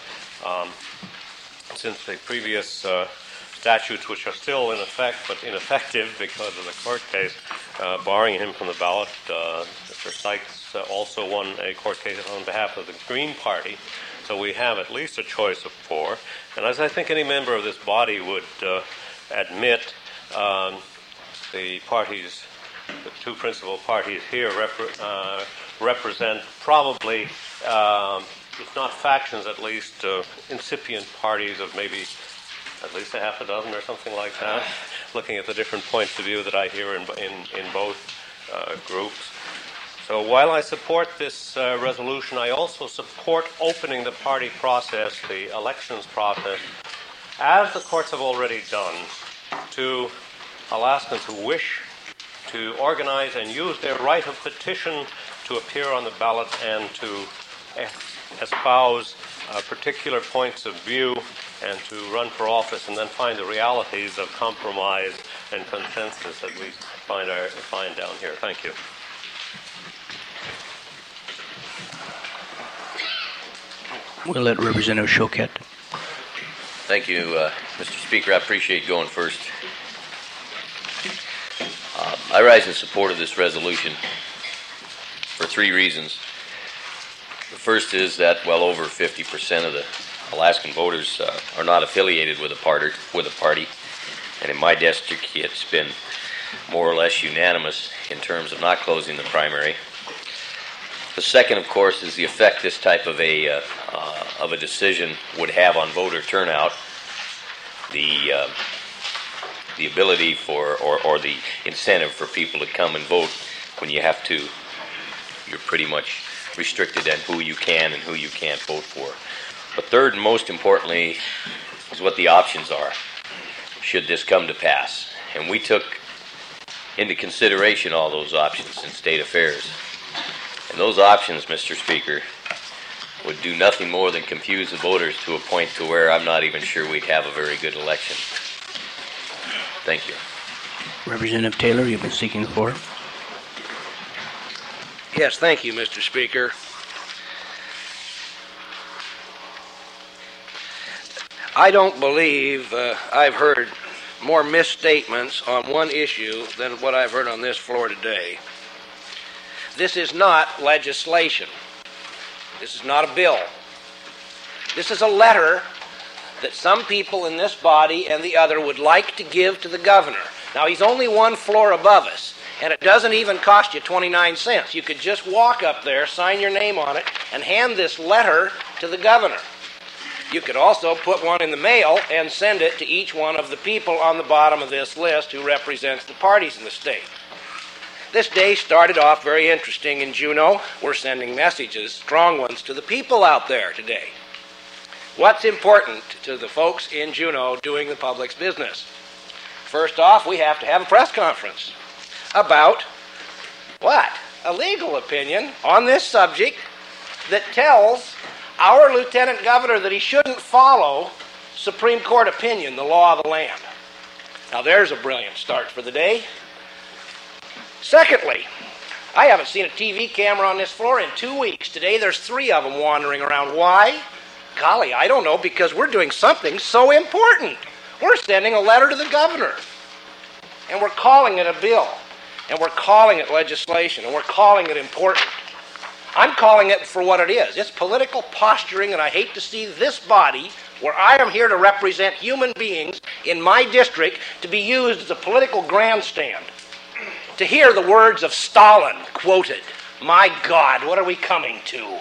since the previous statutes, which are still in effect but ineffective because of the court case, barring him from the ballot. Mr. Sykes also won a court case on behalf of the Green Party. So we have at least a choice of four. And as I think any member of this body would admit, the parties, the two principal parties here represent probably, if not factions, at least incipient parties of maybe at least a half a dozen or something like that, looking at the different points of view that I hear in both groups. So while I support this resolution, I also support opening the party process, the elections process, as the courts have already done, to Alaskans who wish to organize and use their right of petition to appear on the ballot and to espouse particular points of view and to run for office and then find the realities of compromise and consensus that we find down here. Thank you. We'll let Representative Choquette. Thank you, Mr. Speaker. I appreciate going first. I rise in support of this resolution for three reasons. The first is that well over 50% of the Alaskan voters are not affiliated with a party, and in my district it's been more or less unanimous in terms of not closing the primary. The second, of course, is the effect this type of a decision would have on voter turnout. The ability for or the incentive for people to come and vote when you're pretty much restricted on who you can and who you can't vote for. But third, and most importantly, is what the options are should this come to pass. And we took into consideration all those options in state affairs. And those options, Mr. Speaker, would do nothing more than confuse the voters to a point to where I'm not even sure we'd have a very good election. Thank you. Representative Taylor, you've been seeking the floor. Yes, thank you, Mr. Speaker. I don't believe I've heard more misstatements on one issue than what I've heard on this floor today. This is not legislation. This is not a bill. This is a letter that some people in this body and the other would like to give to the governor. Now, he's only one floor above us, and it doesn't even cost you 29 cents. You could just walk up there, sign your name on it, and hand this letter to the governor. You could also put one in the mail and send it to each one of the people on the bottom of this list who represents the parties in the state. This day started off very interesting in Juneau. We're sending messages, strong ones, to the people out there today. What's important to the folks in Juneau doing the public's business? First off, we have to have a press conference about what? A legal opinion on this subject that tells our lieutenant governor that he shouldn't follow Supreme Court opinion, the law of the land. Now there's a brilliant start for the day. Secondly, I haven't seen a TV camera on this floor in 2 weeks. Today there's 3 of them wandering around. Why? Golly, I don't know, because we're doing something so important. We're sending a letter to the governor. And we're calling it a bill. And we're calling it legislation. And we're calling it important. I'm calling it for what it is. It's political posturing, and I hate to see this body, where I am here to represent human beings in my district, to be used as a political grandstand. To hear the words of Stalin quoted. My God, what are we coming to?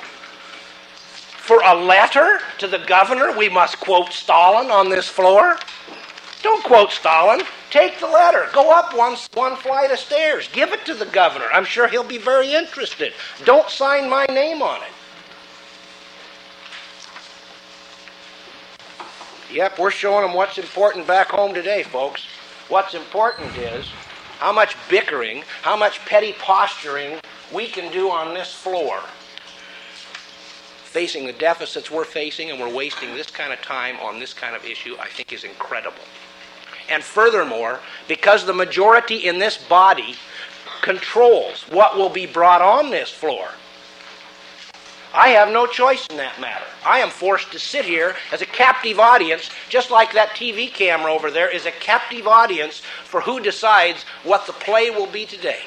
For a letter to the governor, we must quote Stalin on this floor? Don't quote Stalin. Take the letter. Go up one flight of stairs. Give it to the governor. I'm sure he'll be very interested. Don't sign my name on it. Yep, we're showing them what's important back home today, folks. What's important is how much bickering, how much petty posturing we can do on this floor. Facing the deficits we're facing, and we're wasting this kind of time on this kind of issue, I think is incredible. And furthermore, because the majority in this body controls what will be brought on this floor, I have no choice in that matter. I am forced to sit here as a captive audience, just like that TV camera over there is a captive audience for who decides what the play will be today.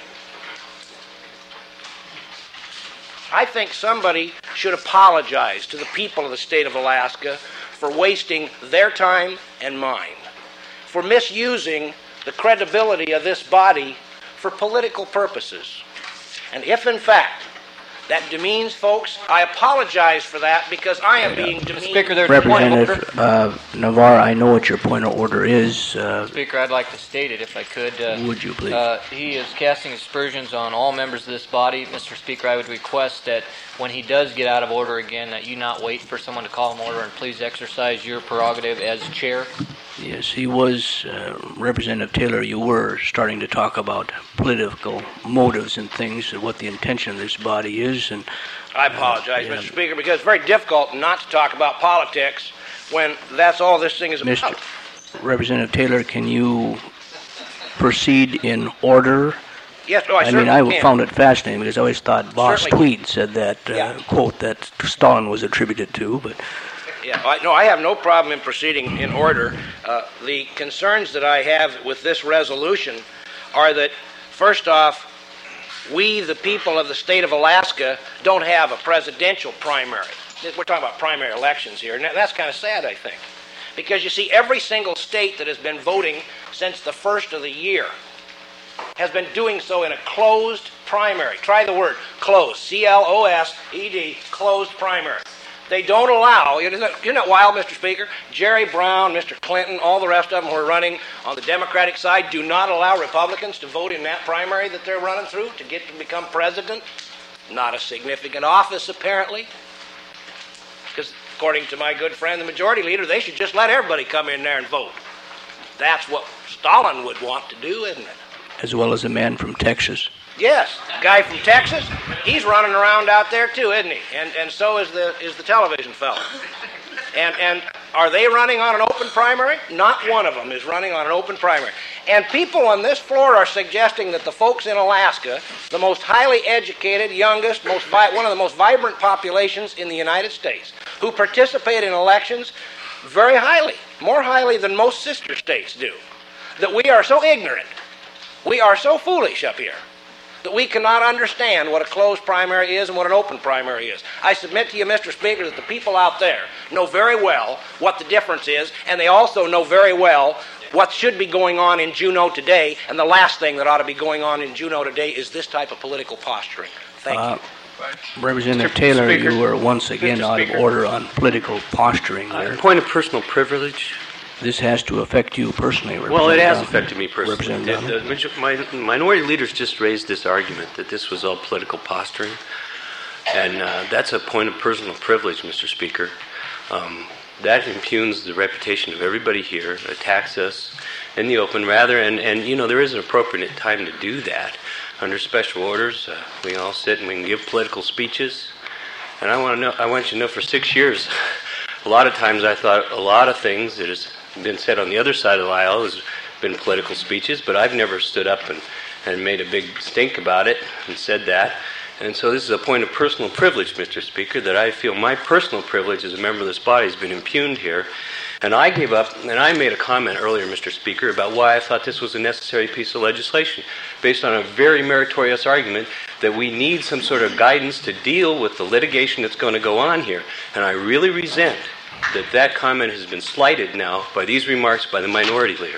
I think somebody should apologize to the people of the state of Alaska for wasting their time and mine, for misusing the credibility of this body for political purposes. And if, in fact, that demeans folks, I apologize for that because I am being demeaned. Speaker, there's Representative Navarre, I know what your point of order is. Speaker, I'd like to state it if I could. Would you please? He is casting aspersions on all members of this body. Mr. Speaker, I would request that when he does get out of order again, that you not wait for someone to call him order and please exercise your prerogative as chair. Yes, he was, Representative Taylor, you were starting to talk about political motives and things and what the intention of this body is. And I apologize, Mr. Speaker, because it's very difficult not to talk about politics when that's all this thing is about. Representative Taylor, can you proceed in order? Yes, I certainly I can. found it fascinating because I always thought Boss Certainly Tweed said that quote that Stalin was attributed to, but... Yeah, I have no problem in proceeding in order. The concerns that I have with this resolution are that, first off, we, the people of the state of Alaska, don't have a presidential primary. We're talking about primary elections here, and that's kind of sad, I think. Because, you see, every single state that has been voting since the first of the year has been doing so in a closed primary. Try the word, closed, C-L-O-S-E-D, closed primary. They don't allow, isn't that wild, Mr. Speaker? Jerry Brown, Mr. Clinton, all the rest of them who are running on the Democratic side do not allow Republicans to vote in that primary that they're running through to get to become president. Not a significant office, apparently. Because according to my good friend, the majority leader, they should just let everybody come in there and vote. That's what Stalin would want to do, isn't it? As well as a man from Texas. Yes, guy from Texas, he's running around out there too, isn't he? And so is the television fellow. And are they running on an open primary? Not one of them is running on an open primary. And people on this floor are suggesting that the folks in Alaska, the most highly educated, youngest, one of the most vibrant populations in the United States, who participate in elections very highly, more highly than most sister states do, that we are so ignorant, we are so foolish up here, that we cannot understand what a closed primary is and what an open primary is. I submit to you, Mr. Speaker, that the people out there know very well what the difference is, and they also know very well what should be going on in Juneau today, and the last thing that ought to be going on in Juneau today is this type of political posturing. Thank you. Representative Taylor, you were once again out of order on political posturing there. Point of personal privilege. This has to affect you personally, Well, it has affected me personally. Representative My minority leaders just raised this argument that this was all political posturing, and that's a point of personal privilege, Mr. Speaker. That impugns the reputation of everybody here, attacks us in the open, rather, and you know, there is an appropriate time to do that. Under special orders, we can all sit and we can give political speeches, and I want you to know, for 6 years, a lot of times I thought a lot of things that has been said on the other side of the aisle has been political speeches, but I've never stood up and made a big stink about it and said that. And so this is a point of personal privilege, Mr. Speaker, that I feel my personal privilege as a member of this body has been impugned here. And I gave up, and I made a comment earlier, Mr. Speaker, about why I thought this was a necessary piece of legislation, based on a very meritorious argument that we need some sort of guidance to deal with the litigation that's going to go on here. And I really resent that comment has been slighted now by these remarks by the minority leader.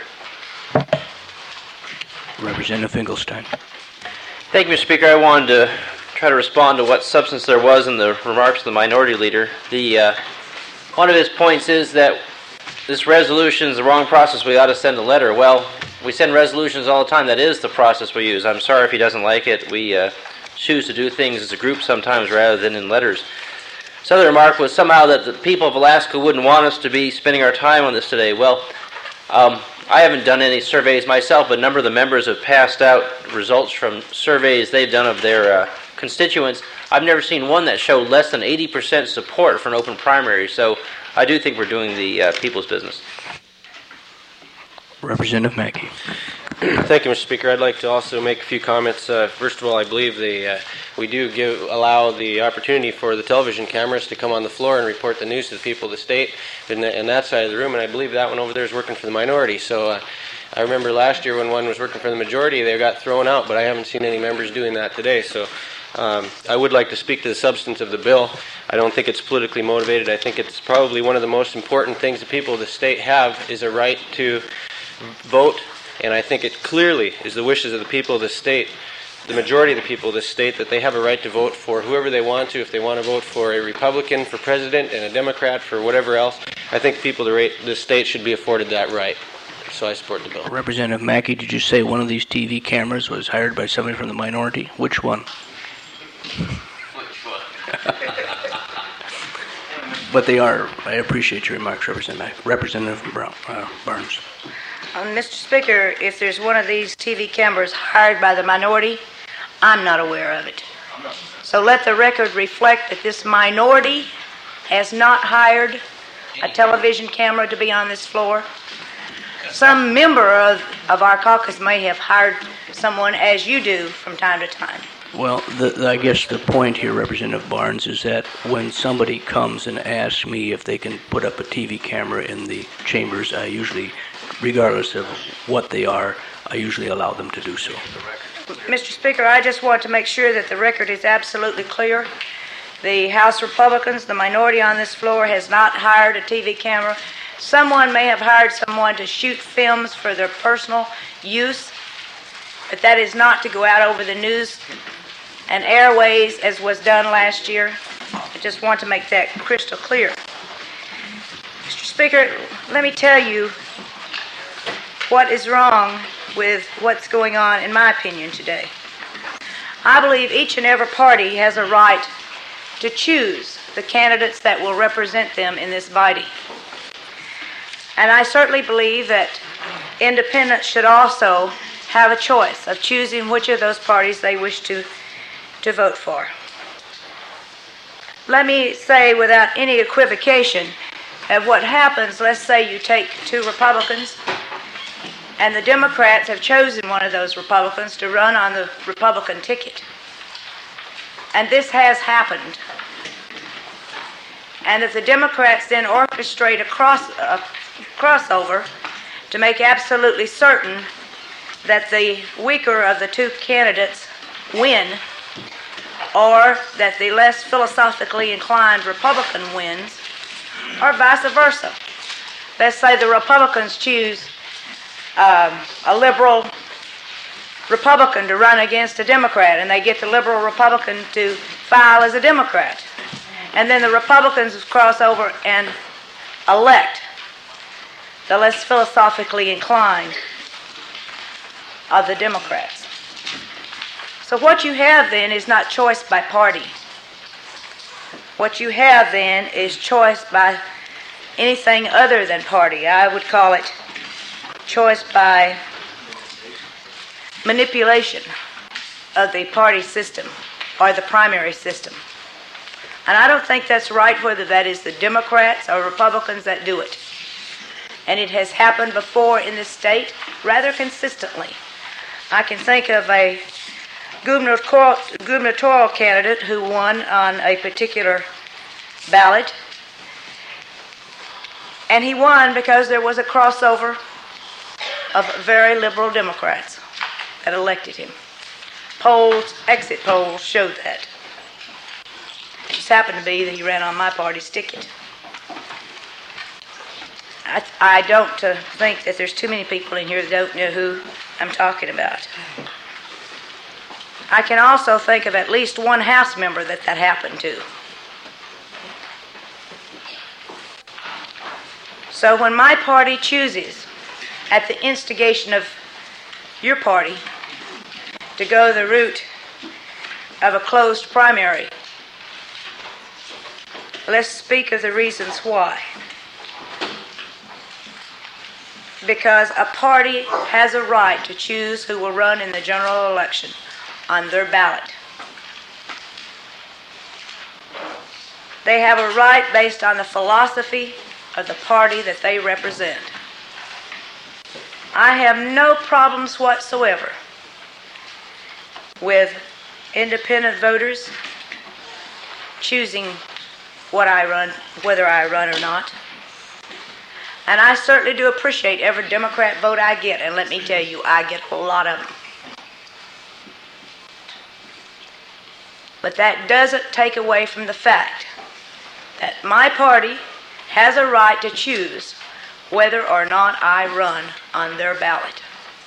Representative Finkelstein. Thank you, Mr. Speaker. I wanted to try to respond to what substance there was in the remarks of the minority leader. One of his points is that this resolution is the wrong process. We ought to send a letter. Well, we send resolutions all the time. That is the process we use. I'm sorry if he doesn't like it. We choose to do things as a group sometimes rather than in letters. His other remark was somehow that the people of Alaska wouldn't want us to be spending our time on this today. Well, I haven't done any surveys myself, but a number of the members have passed out results from surveys they've done of their constituents. I've never seen one that showed less than 80% support for an open primary, so I do think we're doing the people's business. Representative Mackey. Thank you, Mr. Speaker. I'd like to also make a few comments. First of all, I believe we do allow the opportunity for the television cameras to come on the floor and report the news to the people of the state in that side of the room, and I believe that one over there is working for the minority. So I remember last year when one was working for the majority, they got thrown out, but I haven't seen any members doing that today. So I would like to speak to the substance of the bill. I don't think it's politically motivated. I think it's probably one of the most important things the people of the state have is a right to vote, and I think it clearly is the wishes of the people of the state, the majority of the people of the state, that they have a right to vote for whoever they want to. If they want to vote for a Republican for president and a Democrat for whatever else, I think people of the state should be afforded that right. So I support the bill. Representative Mackey, did you say one of these TV cameras was hired by somebody from the minority? Which one? But they are. I appreciate your remarks, Representative Barnes. Mr. Speaker, if there's one of these TV cameras hired by the minority, I'm not aware of it. So let the record reflect that this minority has not hired a television camera to be on this floor. Some member of our caucus may have hired someone, as you do, from time to time. Well, I guess the point here, Representative Barnes, is that when somebody comes and asks me if they can put up a TV camera in the chambers, I usually, regardless of what they are, I usually allow them to do so. Mr. Speaker, I just want to make sure that the record is absolutely clear. The House Republicans, the minority on this floor, has not hired a TV camera. Someone may have hired someone to shoot films for their personal use, but that is not to go out over the news and airways as was done last year. I just want to make that crystal clear. Mr. Speaker, let me tell you what is wrong with what's going on, in my opinion, today. I believe each and every party has a right to choose the candidates that will represent them in this body. And I certainly believe that independents should also have a choice of choosing which of those parties they wish to vote for. Let me say without any equivocation that what happens, let's say you take two Republicans and the Democrats have chosen one of those Republicans to run on the Republican ticket. And this has happened. And if the Democrats then orchestrate a crossover to make absolutely certain that the weaker of the two candidates win, or that the less philosophically inclined Republican wins, or vice versa. Let's say the Republicans choose a liberal Republican to run against a Democrat, and they get the liberal Republican to file as a Democrat. And then the Republicans cross over and elect the less philosophically inclined of the Democrats. So what you have then is not choice by party. What you have then is choice by anything other than party. I would call it choice by manipulation of the party system or the primary system. And I don't think that's right, whether that is the Democrats or Republicans that do it. And it has happened before in this state rather consistently. I can think of a gubernatorial candidate who won on a particular ballot. And he won because there was a crossover of very liberal Democrats that elected him. Exit polls showed that. It just happened to be that he ran on my party's ticket. I don't think that there's too many people in here that don't know who I'm talking about. I can also think of at least one House member that happened to. So when my party chooses, at the instigation of your party, to go the route of a closed primary, Let's speak of the reasons why. Because a party has a right to choose who will run in the general election on their ballot. They have a right based on the philosophy of the party that they represent. I have no problems whatsoever with independent voters choosing what I run, whether I run or not. And I certainly do appreciate every Democrat vote I get, and let me tell you, I get a lot of them. But that doesn't take away from the fact that my party has a right to choose whether or not I run on their ballot.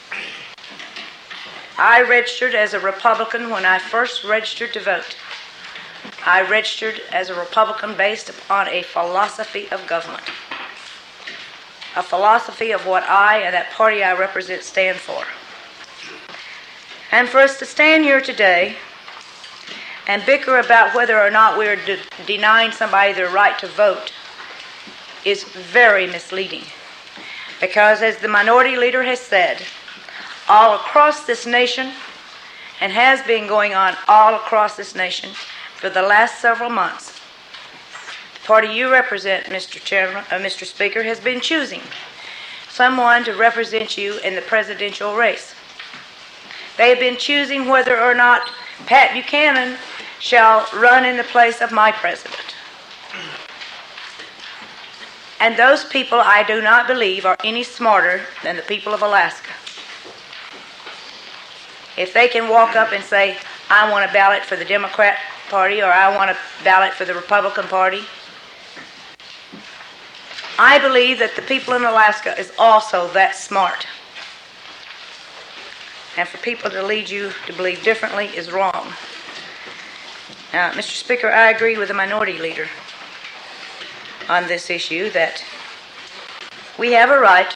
I registered as a Republican when I first registered to vote. I registered as a Republican based upon a philosophy of government, a philosophy of what I and that party I represent stand for. And for us to stand here today and bicker about whether or not we're denying somebody their right to vote is very misleading. Because as the minority leader has said, all across this nation, and has been going on all across this nation for the last several months, the party you represent, Mr. Speaker, has been choosing someone to represent you in the presidential race. They have been choosing whether or not Pat Buchanan shall run in the place of my president. And those people, I do not believe, are any smarter than the people of Alaska. If they can walk up and say, I want a ballot for the Democrat Party, or I want a ballot for the Republican Party, I believe that the people in Alaska is also that smart. And for people to lead you to believe differently is wrong. Now, Mr. Speaker, I agree with the minority leader on this issue that we have a right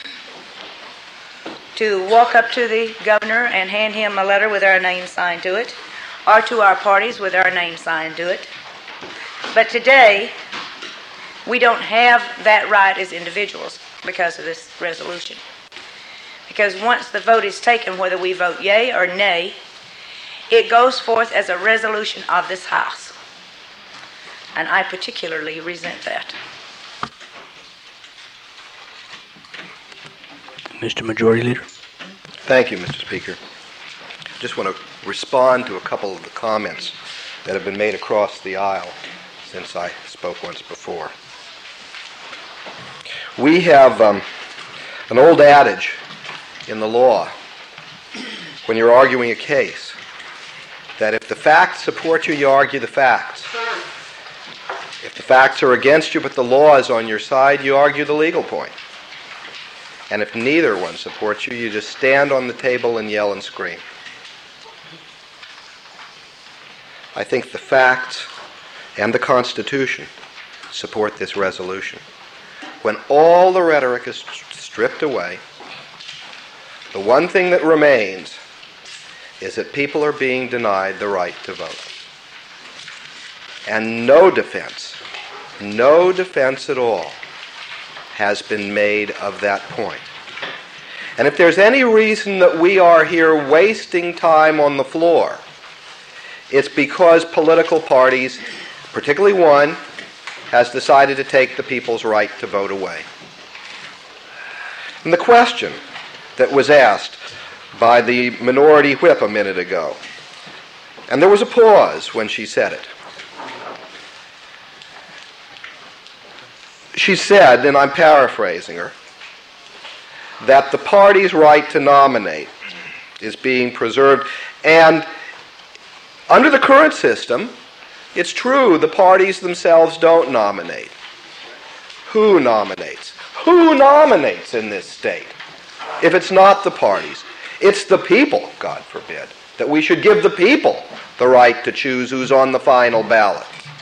to walk up to the governor and hand him a letter with our name signed to it, or to our parties with our name signed to it. But today, we don't have that right as individuals because of this resolution. Because once the vote is taken, whether we vote yea or nay, it goes forth as a resolution of this House. And I particularly resent that. Mr. Majority Leader. Thank you, Mr. Speaker. I just want to respond to a couple of the comments that have been made across the aisle since I spoke once before. We have an old adage in the law when you're arguing a case that if the facts support you, you argue the facts. If the facts are against you but the law is on your side, you argue the legal point. And if neither one supports you, you just stand on the table and yell and scream. I think the facts and the Constitution support this resolution. When all the rhetoric is stripped away, the one thing that remains is that people are being denied the right to vote. And no defense at all has been made of that point. And if there's any reason that we are here wasting time on the floor, it's because political parties, particularly one, has decided to take the people's right to vote away. And the question that was asked by the minority whip a minute ago, and there was a pause when she said it. She said, and I'm paraphrasing her, that the party's right to nominate is being preserved. And under the current system, it's true the parties themselves don't nominate. Who nominates? Who nominates in this state? If it's not the parties, it's the people, God forbid, that we should give the people the right to choose who's on the final ballot.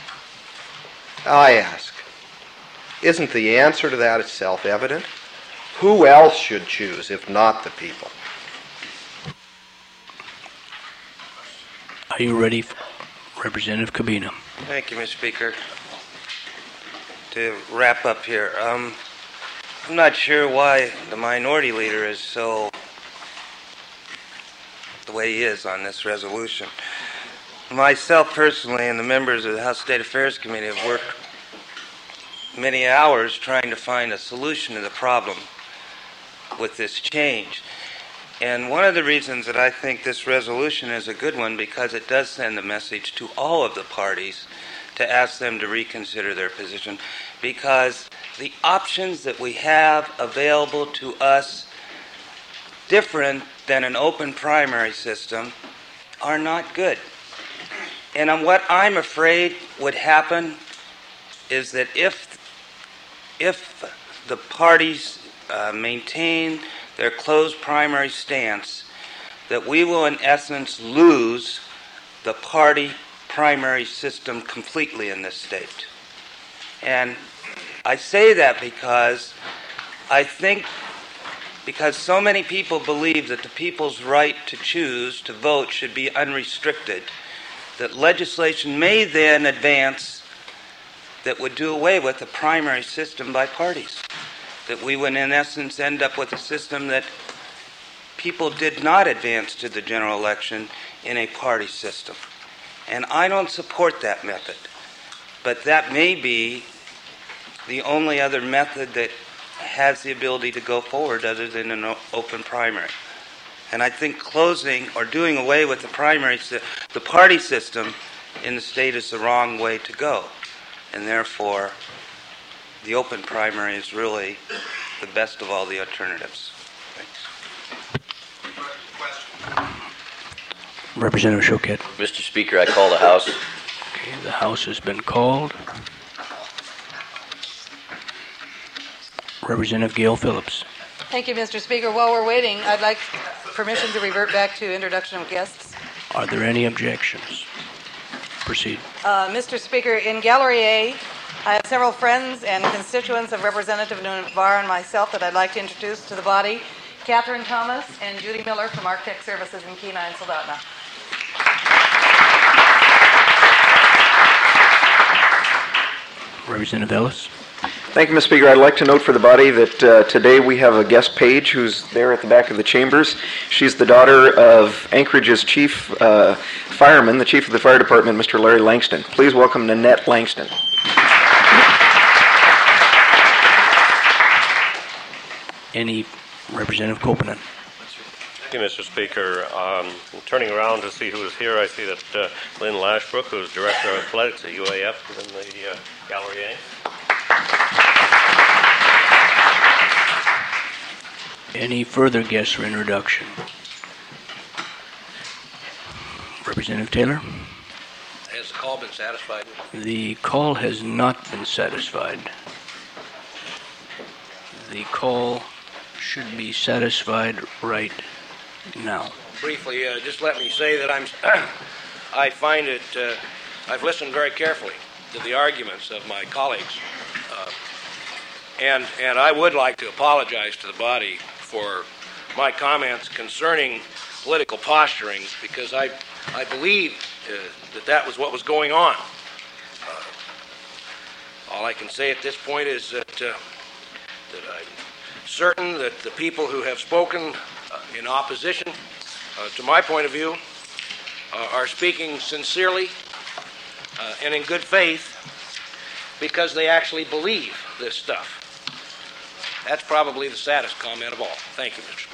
I ask, isn't the answer to that self-evident? Who else should choose if not the people? Are you ready, Representative Cabina? Thank you, Mr. Speaker. to wrap up here. I'm not sure why the minority leader is so the way he is on this resolution. Myself personally and the members of the House State Affairs Committee have worked many hours trying to find a solution to the problem with this change. And one of the reasons that I think this resolution is a good one, because it does send a message to all of the parties to ask them to reconsider their position, because the options that we have available to us, different than an open primary system, are not good. And what I'm afraid would happen is that if the parties maintain their closed primary stance, that we will in essence lose the party primary system completely in this state. And I say that because I think, because so many people believe that the people's right to choose to vote should be unrestricted, that legislation may then advance that would do away with the primary system by parties. That we would in essence end up with a system that people did not advance to the general election in a party system. And I don't support that method. But that may be the only other method that has the ability to go forward other than an open primary. And I think closing or doing away with the party system in the state is the wrong way to go. And therefore, the open primary is really the best of all the alternatives. Thanks. Representative Choquette. Mr. Speaker, I call the House. Okay, the House has been called. Representative Gail Phillips. Thank you, Mr. Speaker. While we're waiting, I'd like permission to revert back to introduction of guests. Are there any objections? Proceed. Mr. Speaker, in Gallery A, I have several friends and constituents of Representative Navarre and myself that I'd like to introduce to the body. Catherine Thomas and Judy Miller from Architect Services in Kenai and Soldotna. Representative Ellis. Thank you, Mr. Speaker. I'd like to note for the body that today we have a guest page who's there at the back of the chambers. She's the daughter of Anchorage's chief fireman, the chief of the fire department, Mr. Larry Langston. Please welcome Nanette Langston. Any Representative Kopenen. Thank you, Mr. Speaker. Turning around to see who is here, I see that Lynn Lashbrook, who is Director of Athletics at UAF, is in the Gallery A. Any further guests for introduction? Representative Taylor? Has the call been satisfied? The call has not been satisfied. The call should be satisfied right now. Briefly, just let me say that I find it, I've listened very carefully to the arguments of my colleagues, and I would like to apologize to the body for my comments concerning political posturing, because I believe that was what was going on. All I can say at this point is that I'm certain that the people who have spoken in opposition to my point of view are speaking sincerely and in good faith because they actually believe this stuff. That's probably the saddest comment of all. Thank you, Mr.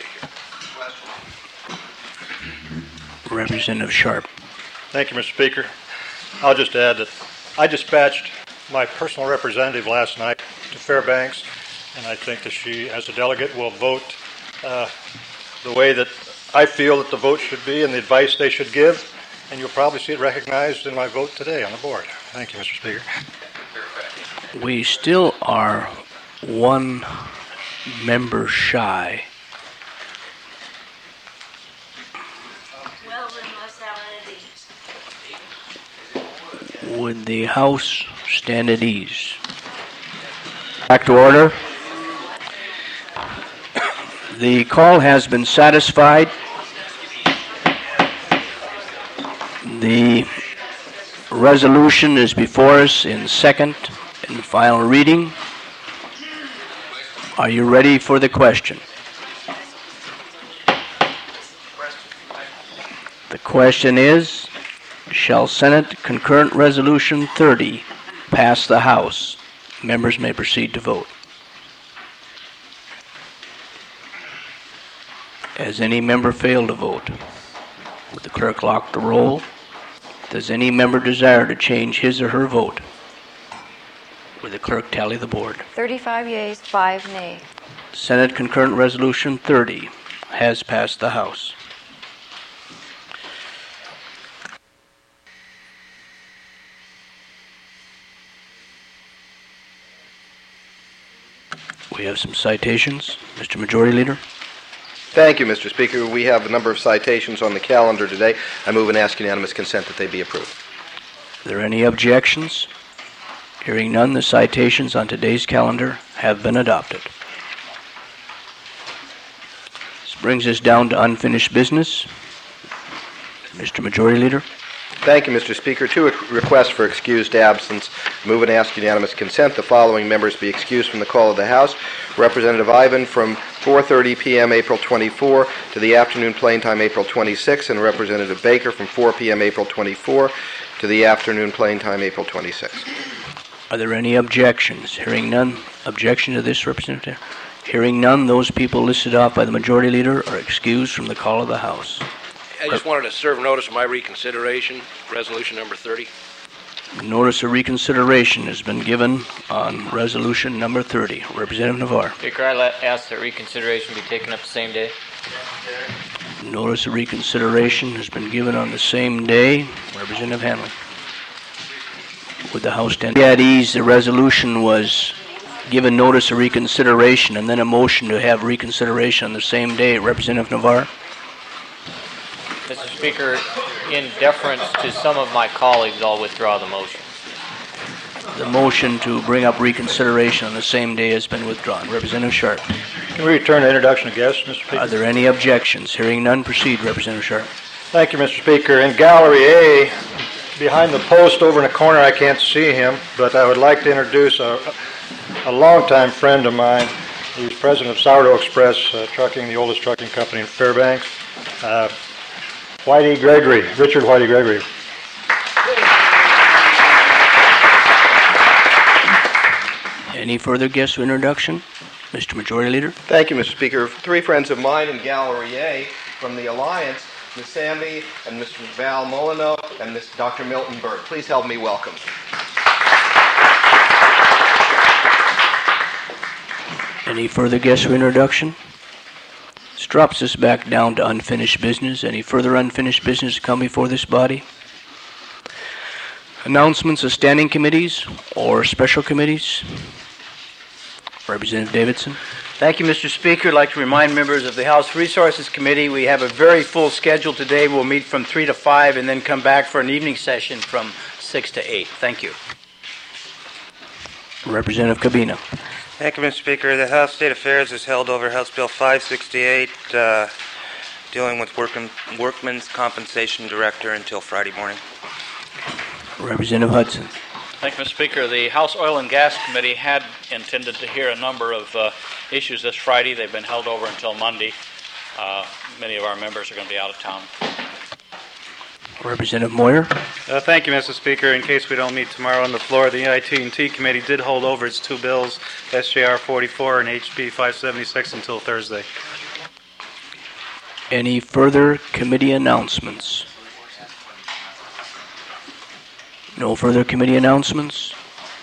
Speaker. Representative Sharp. Thank you, Mr. Speaker. I'll just add that I dispatched my personal representative last night to Fairbanks, and I think that she, as a delegate, will vote the way that I feel that the vote should be and the advice they should give, and you'll probably see it recognized in my vote today on the board. Thank you, Mr. Speaker. We still are one member shy. Would the House stand at ease? Back to order. The call has been satisfied. The resolution is before us in second In the final reading, are you ready for the question? The question is, shall Senate Concurrent Resolution 30 pass the House? Members may proceed to vote. Has any member failed to vote? Would the clerk lock the roll? Does any member desire to change his or her vote? Would the clerk tally the board? 35 yeas, 5 nay. Senate Concurrent Resolution 30 has passed the House. We have some citations. Mr. Majority Leader. Thank you, Mr. Speaker. We have a number of citations on the calendar today. I move and ask unanimous consent that they be approved. Are there any objections? Hearing none, the citations on today's calendar have been adopted. This brings us down to unfinished business. Mr. Majority Leader. Thank you, Mr. Speaker. Two requests for excused absence. Move and ask unanimous consent the following members be excused from the call of the House. Representative Ivan from 4:30 p.m. April 24 to the afternoon plain time April 26, and Representative Baker from 4 p.m. April 24 to the afternoon plain time April 26. Are there any objections? Hearing none. Objection to this, Representative? Hearing none, those people listed off by the Majority Leader are excused from the call of the House. I just wanted to serve notice of my reconsideration, resolution number 30. Notice of reconsideration has been given on resolution number 30. Representative Navarre. Speaker, I ask that reconsideration be taken up the same day. Notice of reconsideration has been given on the same day. Representative Hanley. Would the House stand at ease? The resolution was given notice of reconsideration and then a motion to have reconsideration on the same day. Representative Navarre. Mr. Speaker, in deference to some of my colleagues, I'll withdraw the motion. The motion to bring up reconsideration on the same day has been withdrawn. Representative Sharp. Can we return to introduction of guests, Mr. Speaker? Are there any objections? Hearing none, proceed, Representative Sharp. Thank you, Mr. Speaker. In Gallery A, behind the post over in the corner, I can't see him, but I would like to introduce a longtime friend of mine. He's president of Sourdough Express Trucking, the oldest trucking company in Fairbanks. Whitey Gregory, Richard Whitey Gregory. Any further guests for introduction? Mr. Majority Leader. Thank you, Mr. Speaker. Three friends of mine in Gallery A from the Alliance, Ms. Sandy and Mr. Val Molyneux and Ms. Dr. Milton Berg. Please help me welcome. Any further guests for introduction? This drops us back down to unfinished business. Any further unfinished business to come before this body? Announcements of standing committees or special committees? Representative Davidson. Thank you, Mr. Speaker. I'd like to remind members of the House Resources Committee we have a very full schedule today. We'll meet from 3 to 5 and then come back for an evening session from 6 to 8. Thank you. Representative Cabina. Thank you, Mr. Speaker. The House State Affairs is held over House Bill 568, dealing with Workmen's Compensation Director until Friday morning. Representative Hudson. Thank you, Mr. Speaker. The House Oil and Gas Committee had intended to hear a number of issues this Friday. They've been held over until Monday. Many of our members are going to be out of town. Representative Moyer. Thank you, Mr. Speaker. In case we don't meet tomorrow on the floor, the IT&T Committee did hold over its two bills, SJR 44 and HB 576, until Thursday. Any further committee announcements? No further committee announcements?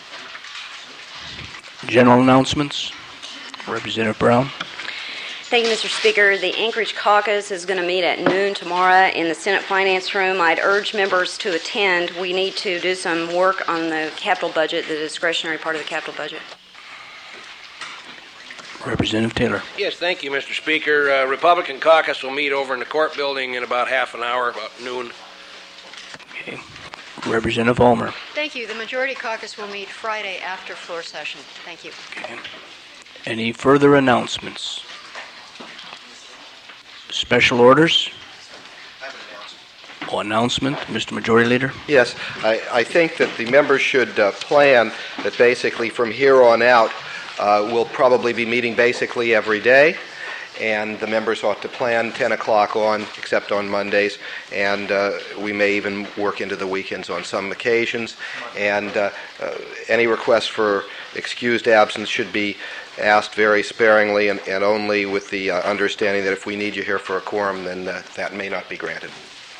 General announcements? Representative Brown. Thank you, Mr. Speaker. The Anchorage Caucus is going to meet at noon tomorrow in the Senate Finance Room. I'd urge members to attend. We need to do some work on the capital budget, the discretionary part of the capital budget. Representative Taylor. Yes, thank you, Mr. Speaker. Republican Caucus will meet over in the court building in about half an hour, about noon. Okay. Representative Ulmer. Thank you. The Majority Caucus will meet Friday after floor session. Thank you. Okay. Any further announcements? Special orders? announcement, Mr. Majority Leader. Yes, I think that the members should plan that basically from here on out we'll probably be meeting basically every day, and the members ought to plan 10 o'clock on, except on Mondays, and we may even work into the weekends on some occasions, and any requests for excused absence should be asked very sparingly and only with the understanding that if we need you here for a quorum, then that may not be granted.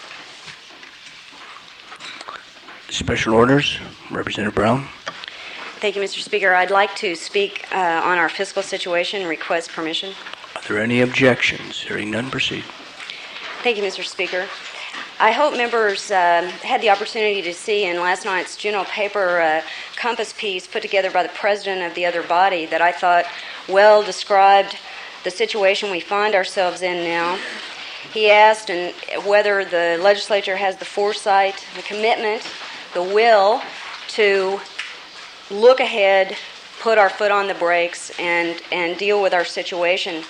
Special orders, Representative Brown. Thank you, Mr. Speaker. I'd like to speak on our fiscal situation and request permission. Are there any objections? Hearing none, proceed. Thank you, Mr. Speaker. I hope members had the opportunity to see in last night's Juneau paper a compass piece put together by the president of the other body that I thought well described the situation we find ourselves in now. He asked whether the legislature has the foresight, the commitment, the will to look ahead, put our foot on the brakes, and deal with our situation.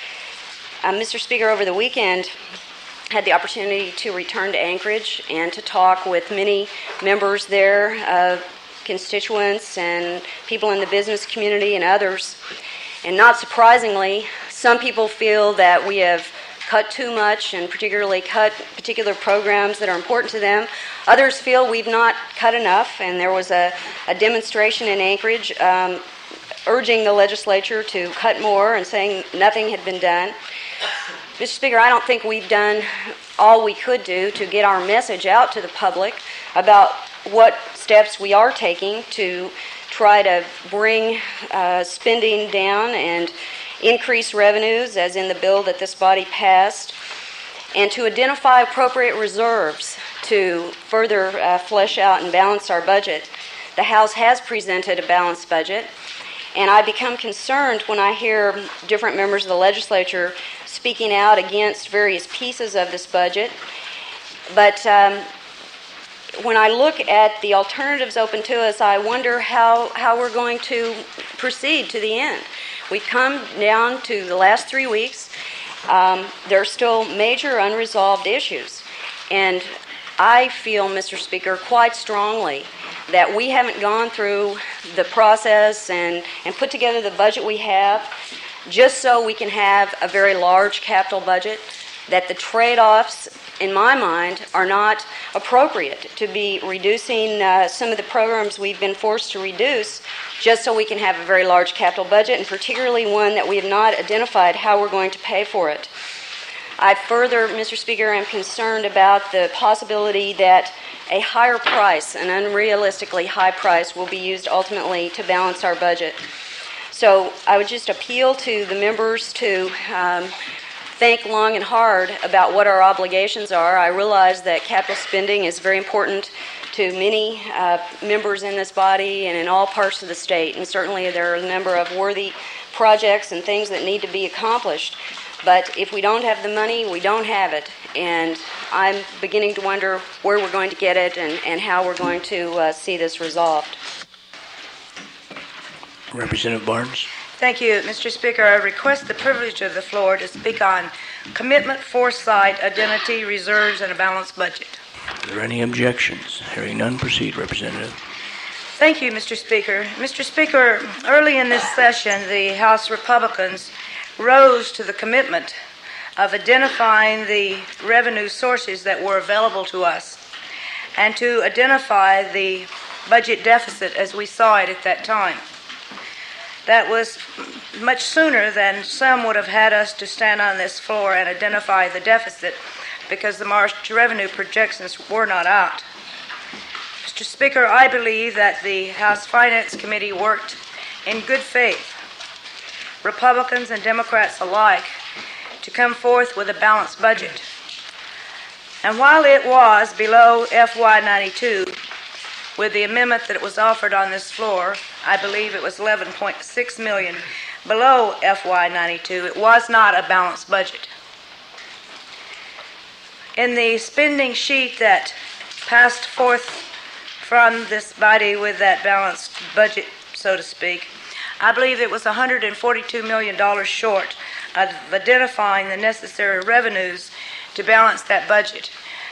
Mr. Speaker, over the weekend, had the opportunity to return to Anchorage and to talk with many members there, constituents and people in the business community and others. And not surprisingly, some people feel that we have cut too much and particularly cut particular programs that are important to them. Others feel we've not cut enough, and there was a demonstration in Anchorage urging the legislature to cut more and saying nothing had been done. Mr. Speaker, I don't think we've done all we could do to get our message out to the public about what steps we are taking to try to bring spending down and increase revenues, as in the bill that this body passed, and to identify appropriate reserves to further flesh out and balance our budget. The House has presented a balanced budget, and I become concerned when I hear different members of the legislature speaking out against various pieces of this budget. But when I look at the alternatives open to us, I wonder how we're going to proceed to the end. We've come down to the last 3 weeks. There are still major unresolved issues. And I feel, Mr. Speaker, quite strongly that we haven't gone through the process and put together the budget we have just so we can have a very large capital budget, that the trade-offs, in my mind, are not appropriate to be reducing some of the programs we've been forced to reduce just so we can have a very large capital budget, and particularly one that we have not identified how we're going to pay for it. I further, Mr. Speaker, am concerned about the possibility that a higher price, an unrealistically high price, will be used ultimately to balance our budget. So I would just appeal to the members to think long and hard about what our obligations are. I realize that capital spending is very important to many members in this body and in all parts of the state, and certainly there are a number of worthy projects and things that need to be accomplished. But if we don't have the money, we don't have it, and I'm beginning to wonder where we're going to get it and how we're going to see this resolved. Representative Barnes. Thank you, Mr. Speaker. I request the privilege of the floor to speak on commitment, foresight, identity, reserves, and a balanced budget. Are there any objections? Hearing none, proceed, Representative. Thank you, Mr. Speaker. Mr. Speaker, early in this session, the House Republicans rose to the commitment of identifying the revenue sources that were available to us and to identify the budget deficit as we saw it at that time. That was much sooner than some would have had us to stand on this floor and identify the deficit, because the March revenue projections were not out. Mr. Speaker, I believe that the House Finance Committee worked in good faith, Republicans and Democrats alike, to come forth with a balanced budget. And while it was below FY92, with the amendment that was offered on this floor, I believe it was $11.6 million below FY92, it was not a balanced budget. In the spending sheet that passed forth from this body with that balanced budget, so to speak, I believe it was $142 million short of identifying the necessary revenues to balance that budget.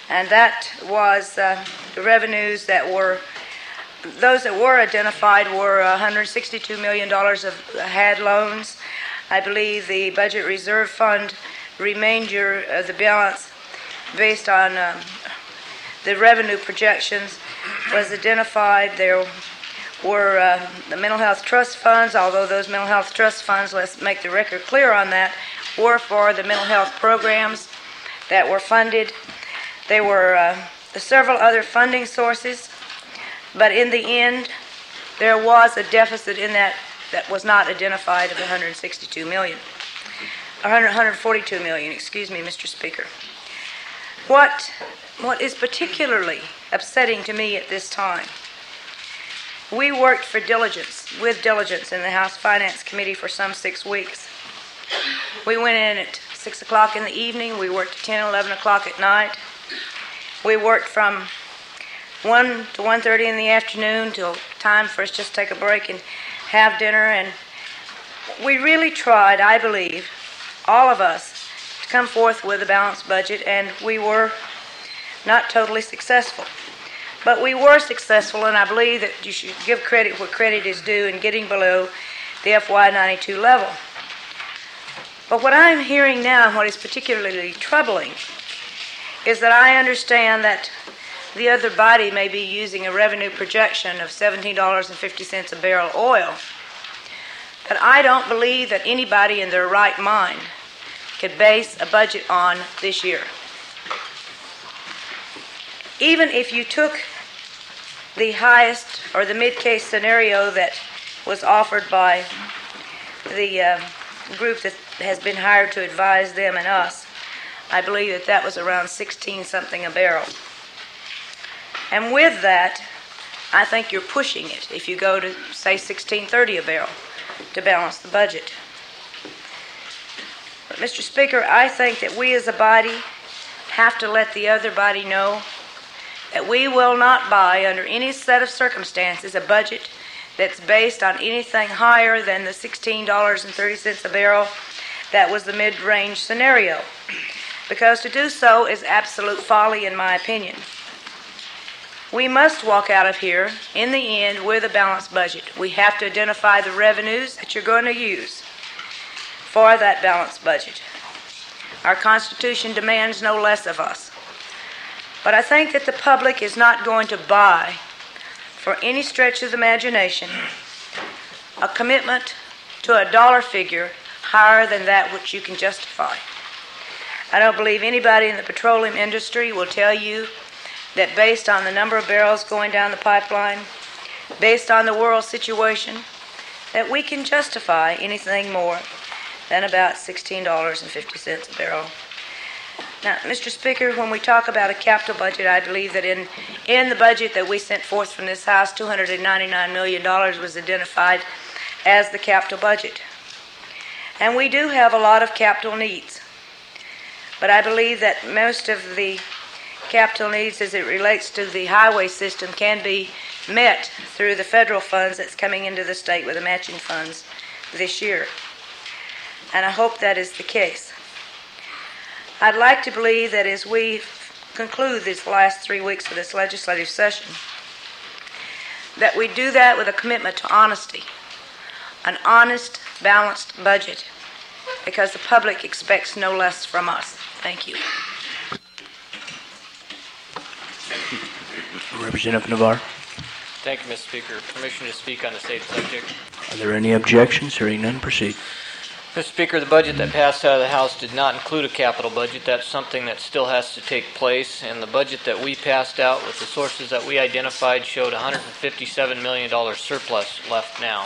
and that was the revenues that were, those that were identified were $162 million of HAD loans. I believe the Budget Reserve Fund remainder of the balance based on the revenue projections was identified. There were the mental health trust funds, although those mental health trust funds, let's make the record clear on that, were for the mental health programs that were funded. There were several other funding sources, but in the end, there was a deficit in that was not identified of $142 million. 142 million, excuse me, Mr. Speaker. What is particularly upsetting to me at this time, we worked with diligence in the House Finance Committee for some 6 weeks. We went in at 6 o'clock in the evening, we worked at 10, 11 o'clock at night. We worked from 1 to 1:30 in the afternoon till time for us just to take a break and have dinner, and we really tried, I believe, all of us, to come forth with a balanced budget, and we were not totally successful. But we were successful, and I believe that you should give credit where credit is due in getting below the FY92 level. But what I'm hearing now, and what is particularly troubling, is that I understand that the other body may be using a revenue projection of $17.50 a barrel oil. But I don't believe that anybody in their right mind could base a budget on this year. Even if you took the highest or the mid-case scenario that was offered by the group that has been hired to advise them and us, I believe that that was around 16-something a barrel. And with that, I think you're pushing it if you go to, say, $16.30 a barrel to balance the budget. But, Mr. Speaker, I think that we as a body have to let the other body know that we will not buy, under any set of circumstances, a budget that's based on anything higher than the $16.30 a barrel that was the mid-range scenario. Because to do so is absolute folly, in my opinion. We must walk out of here, in the end, with a balanced budget. We have to identify the revenues that you're going to use for that balanced budget. Our Constitution demands no less of us. But I think that the public is not going to buy, for any stretch of the imagination, a commitment to a dollar figure higher than that which you can justify. I don't believe anybody in the petroleum industry will tell you that based on the number of barrels going down the pipeline, based on the world situation, that we can justify anything more than about $16.50 a barrel. Now, Mr. Speaker, when we talk about a capital budget, I believe that in the budget that we sent forth from this House, $299 million was identified as the capital budget. And we do have a lot of capital needs. But I believe that most of the capital needs as it relates to the highway system can be met through the federal funds that's coming into the state with the matching funds this year. And I hope that is the case. I'd like to believe that as we conclude these last 3 weeks of this legislative session, that we do that with a commitment to honesty, an honest, balanced budget, because the public expects no less from us. Thank you. Representative Navarre. Thank you, Mr. Speaker. Permission to speak on the stated subject. Are there any objections? Hearing none, proceed. Mr. Speaker, the budget that passed out of the House did not include a capital budget. That's something that still has to take place, and the budget that we passed out with the sources that we identified showed $157 million surplus left now,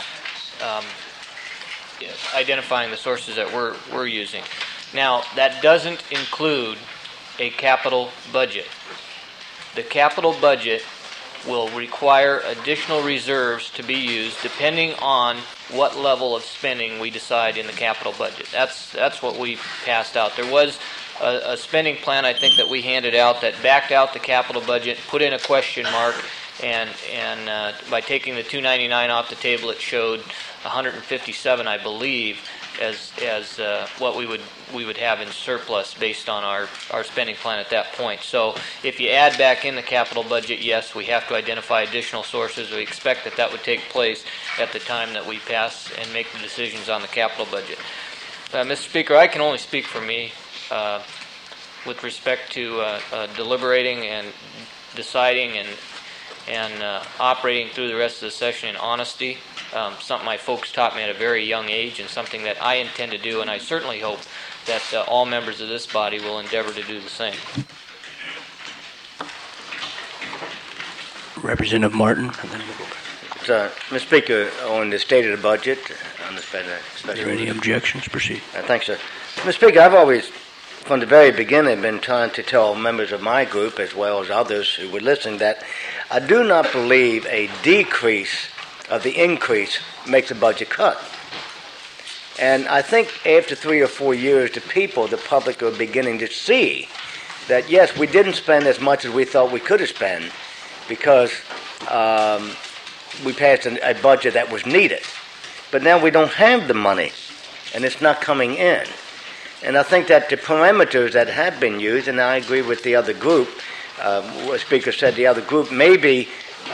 identifying the sources that we're using. Now, that doesn't include a capital budget. The capital budget will require additional reserves to be used depending on what level of spending we decide in the capital budget. That's what we passed out. There was a spending plan, I think, that we handed out that backed out the capital budget, put in a question mark, and by taking the $299 off the table, it showed $157, I believe. as what we would have in surplus based on our spending plan at that point. So if you add back in the capital budget, yes, we have to identify additional sources. We expect that would take place at the time that we pass and make the decisions on the capital budget. Mr. Speaker, I can only speak for me with respect to deliberating and deciding and operating through the rest of the session in honesty. Something my folks taught me at a very young age, and something that I intend to do, and I certainly hope that all members of this body will endeavor to do the same. Representative Martin. Mr. Speaker, on the state of the budget, on the special. Are there any objections? Proceed. Thanks, sir. Mr. Speaker, I've always, from the very beginning, been trying to tell members of my group, as well as others who would listen, that I do not believe a decrease of the increase makes a budget cut. And I think after 3 or 4 years, the public are beginning to see that, yes, we didn't spend as much as we thought we could have spent because we passed a budget that was needed. But now we don't have the money, and it's not coming in. And I think that the parameters that have been used, and I agree with the other group, what Speaker said, the other group may be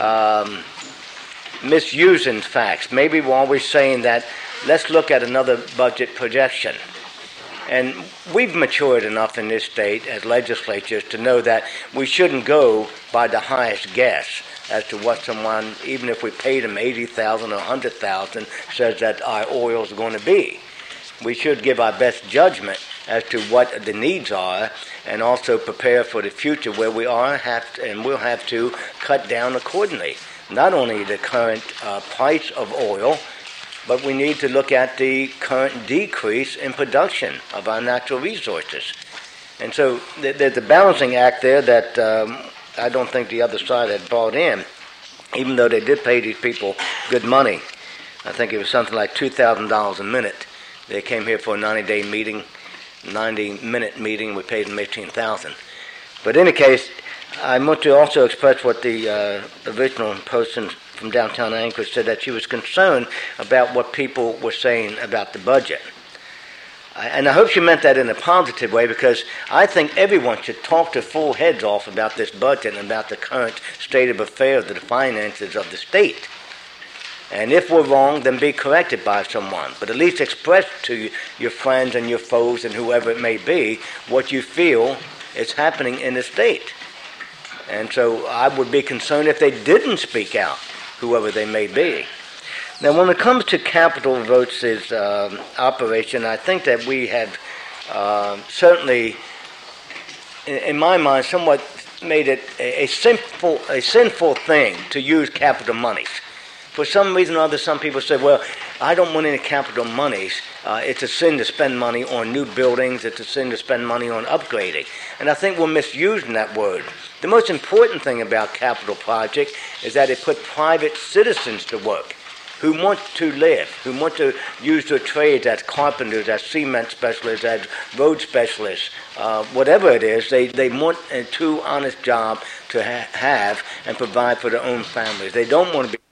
misusing facts. Maybe we're always saying that let's look at another budget projection. And we've matured enough in this state as legislatures to know that we shouldn't go by the highest guess as to what someone, even if we paid them $80,000 or $100,000, says that our oil is going to be. We should give our best judgment as to what the needs are and also prepare for the future where we are and we'll have to cut down accordingly. Not only the current price of oil, but we need to look at the current decrease in production of our natural resources. And so there's a balancing act there that I don't think the other side had brought in, even though they did pay these people good money. I think it was something like $2,000 a minute. They came here for a 90-day meeting, 90-minute meeting. We paid them $18,000. But in any case, I want to also express what the original person from downtown Anchorage said, that she was concerned about what people were saying about the budget. And I hope she meant that in a positive way, because I think everyone should talk their full heads off about this budget and about the current state of affairs of the finances of the state. And if we're wrong, then be corrected by someone. But at least express to your friends and your foes and whoever it may be what you feel is happening in the state. And so I would be concerned if they didn't speak out, whoever they may be. Now, when it comes to Capitol Votes' operation, I think that we have certainly, in my mind, somewhat made it a sinful thing to use capital monies. For some reason or other, some people say, well, I don't want any capital monies. It's a sin to spend money on new buildings. It's a sin to spend money on upgrading. And I think we're misusing that word. The most important thing about capital project is that it put private citizens to work who want to live, who want to use their trades as carpenters, as cement specialists, as road specialists, whatever it is. They want a true honest job to have and provide for their own families. They don't want to be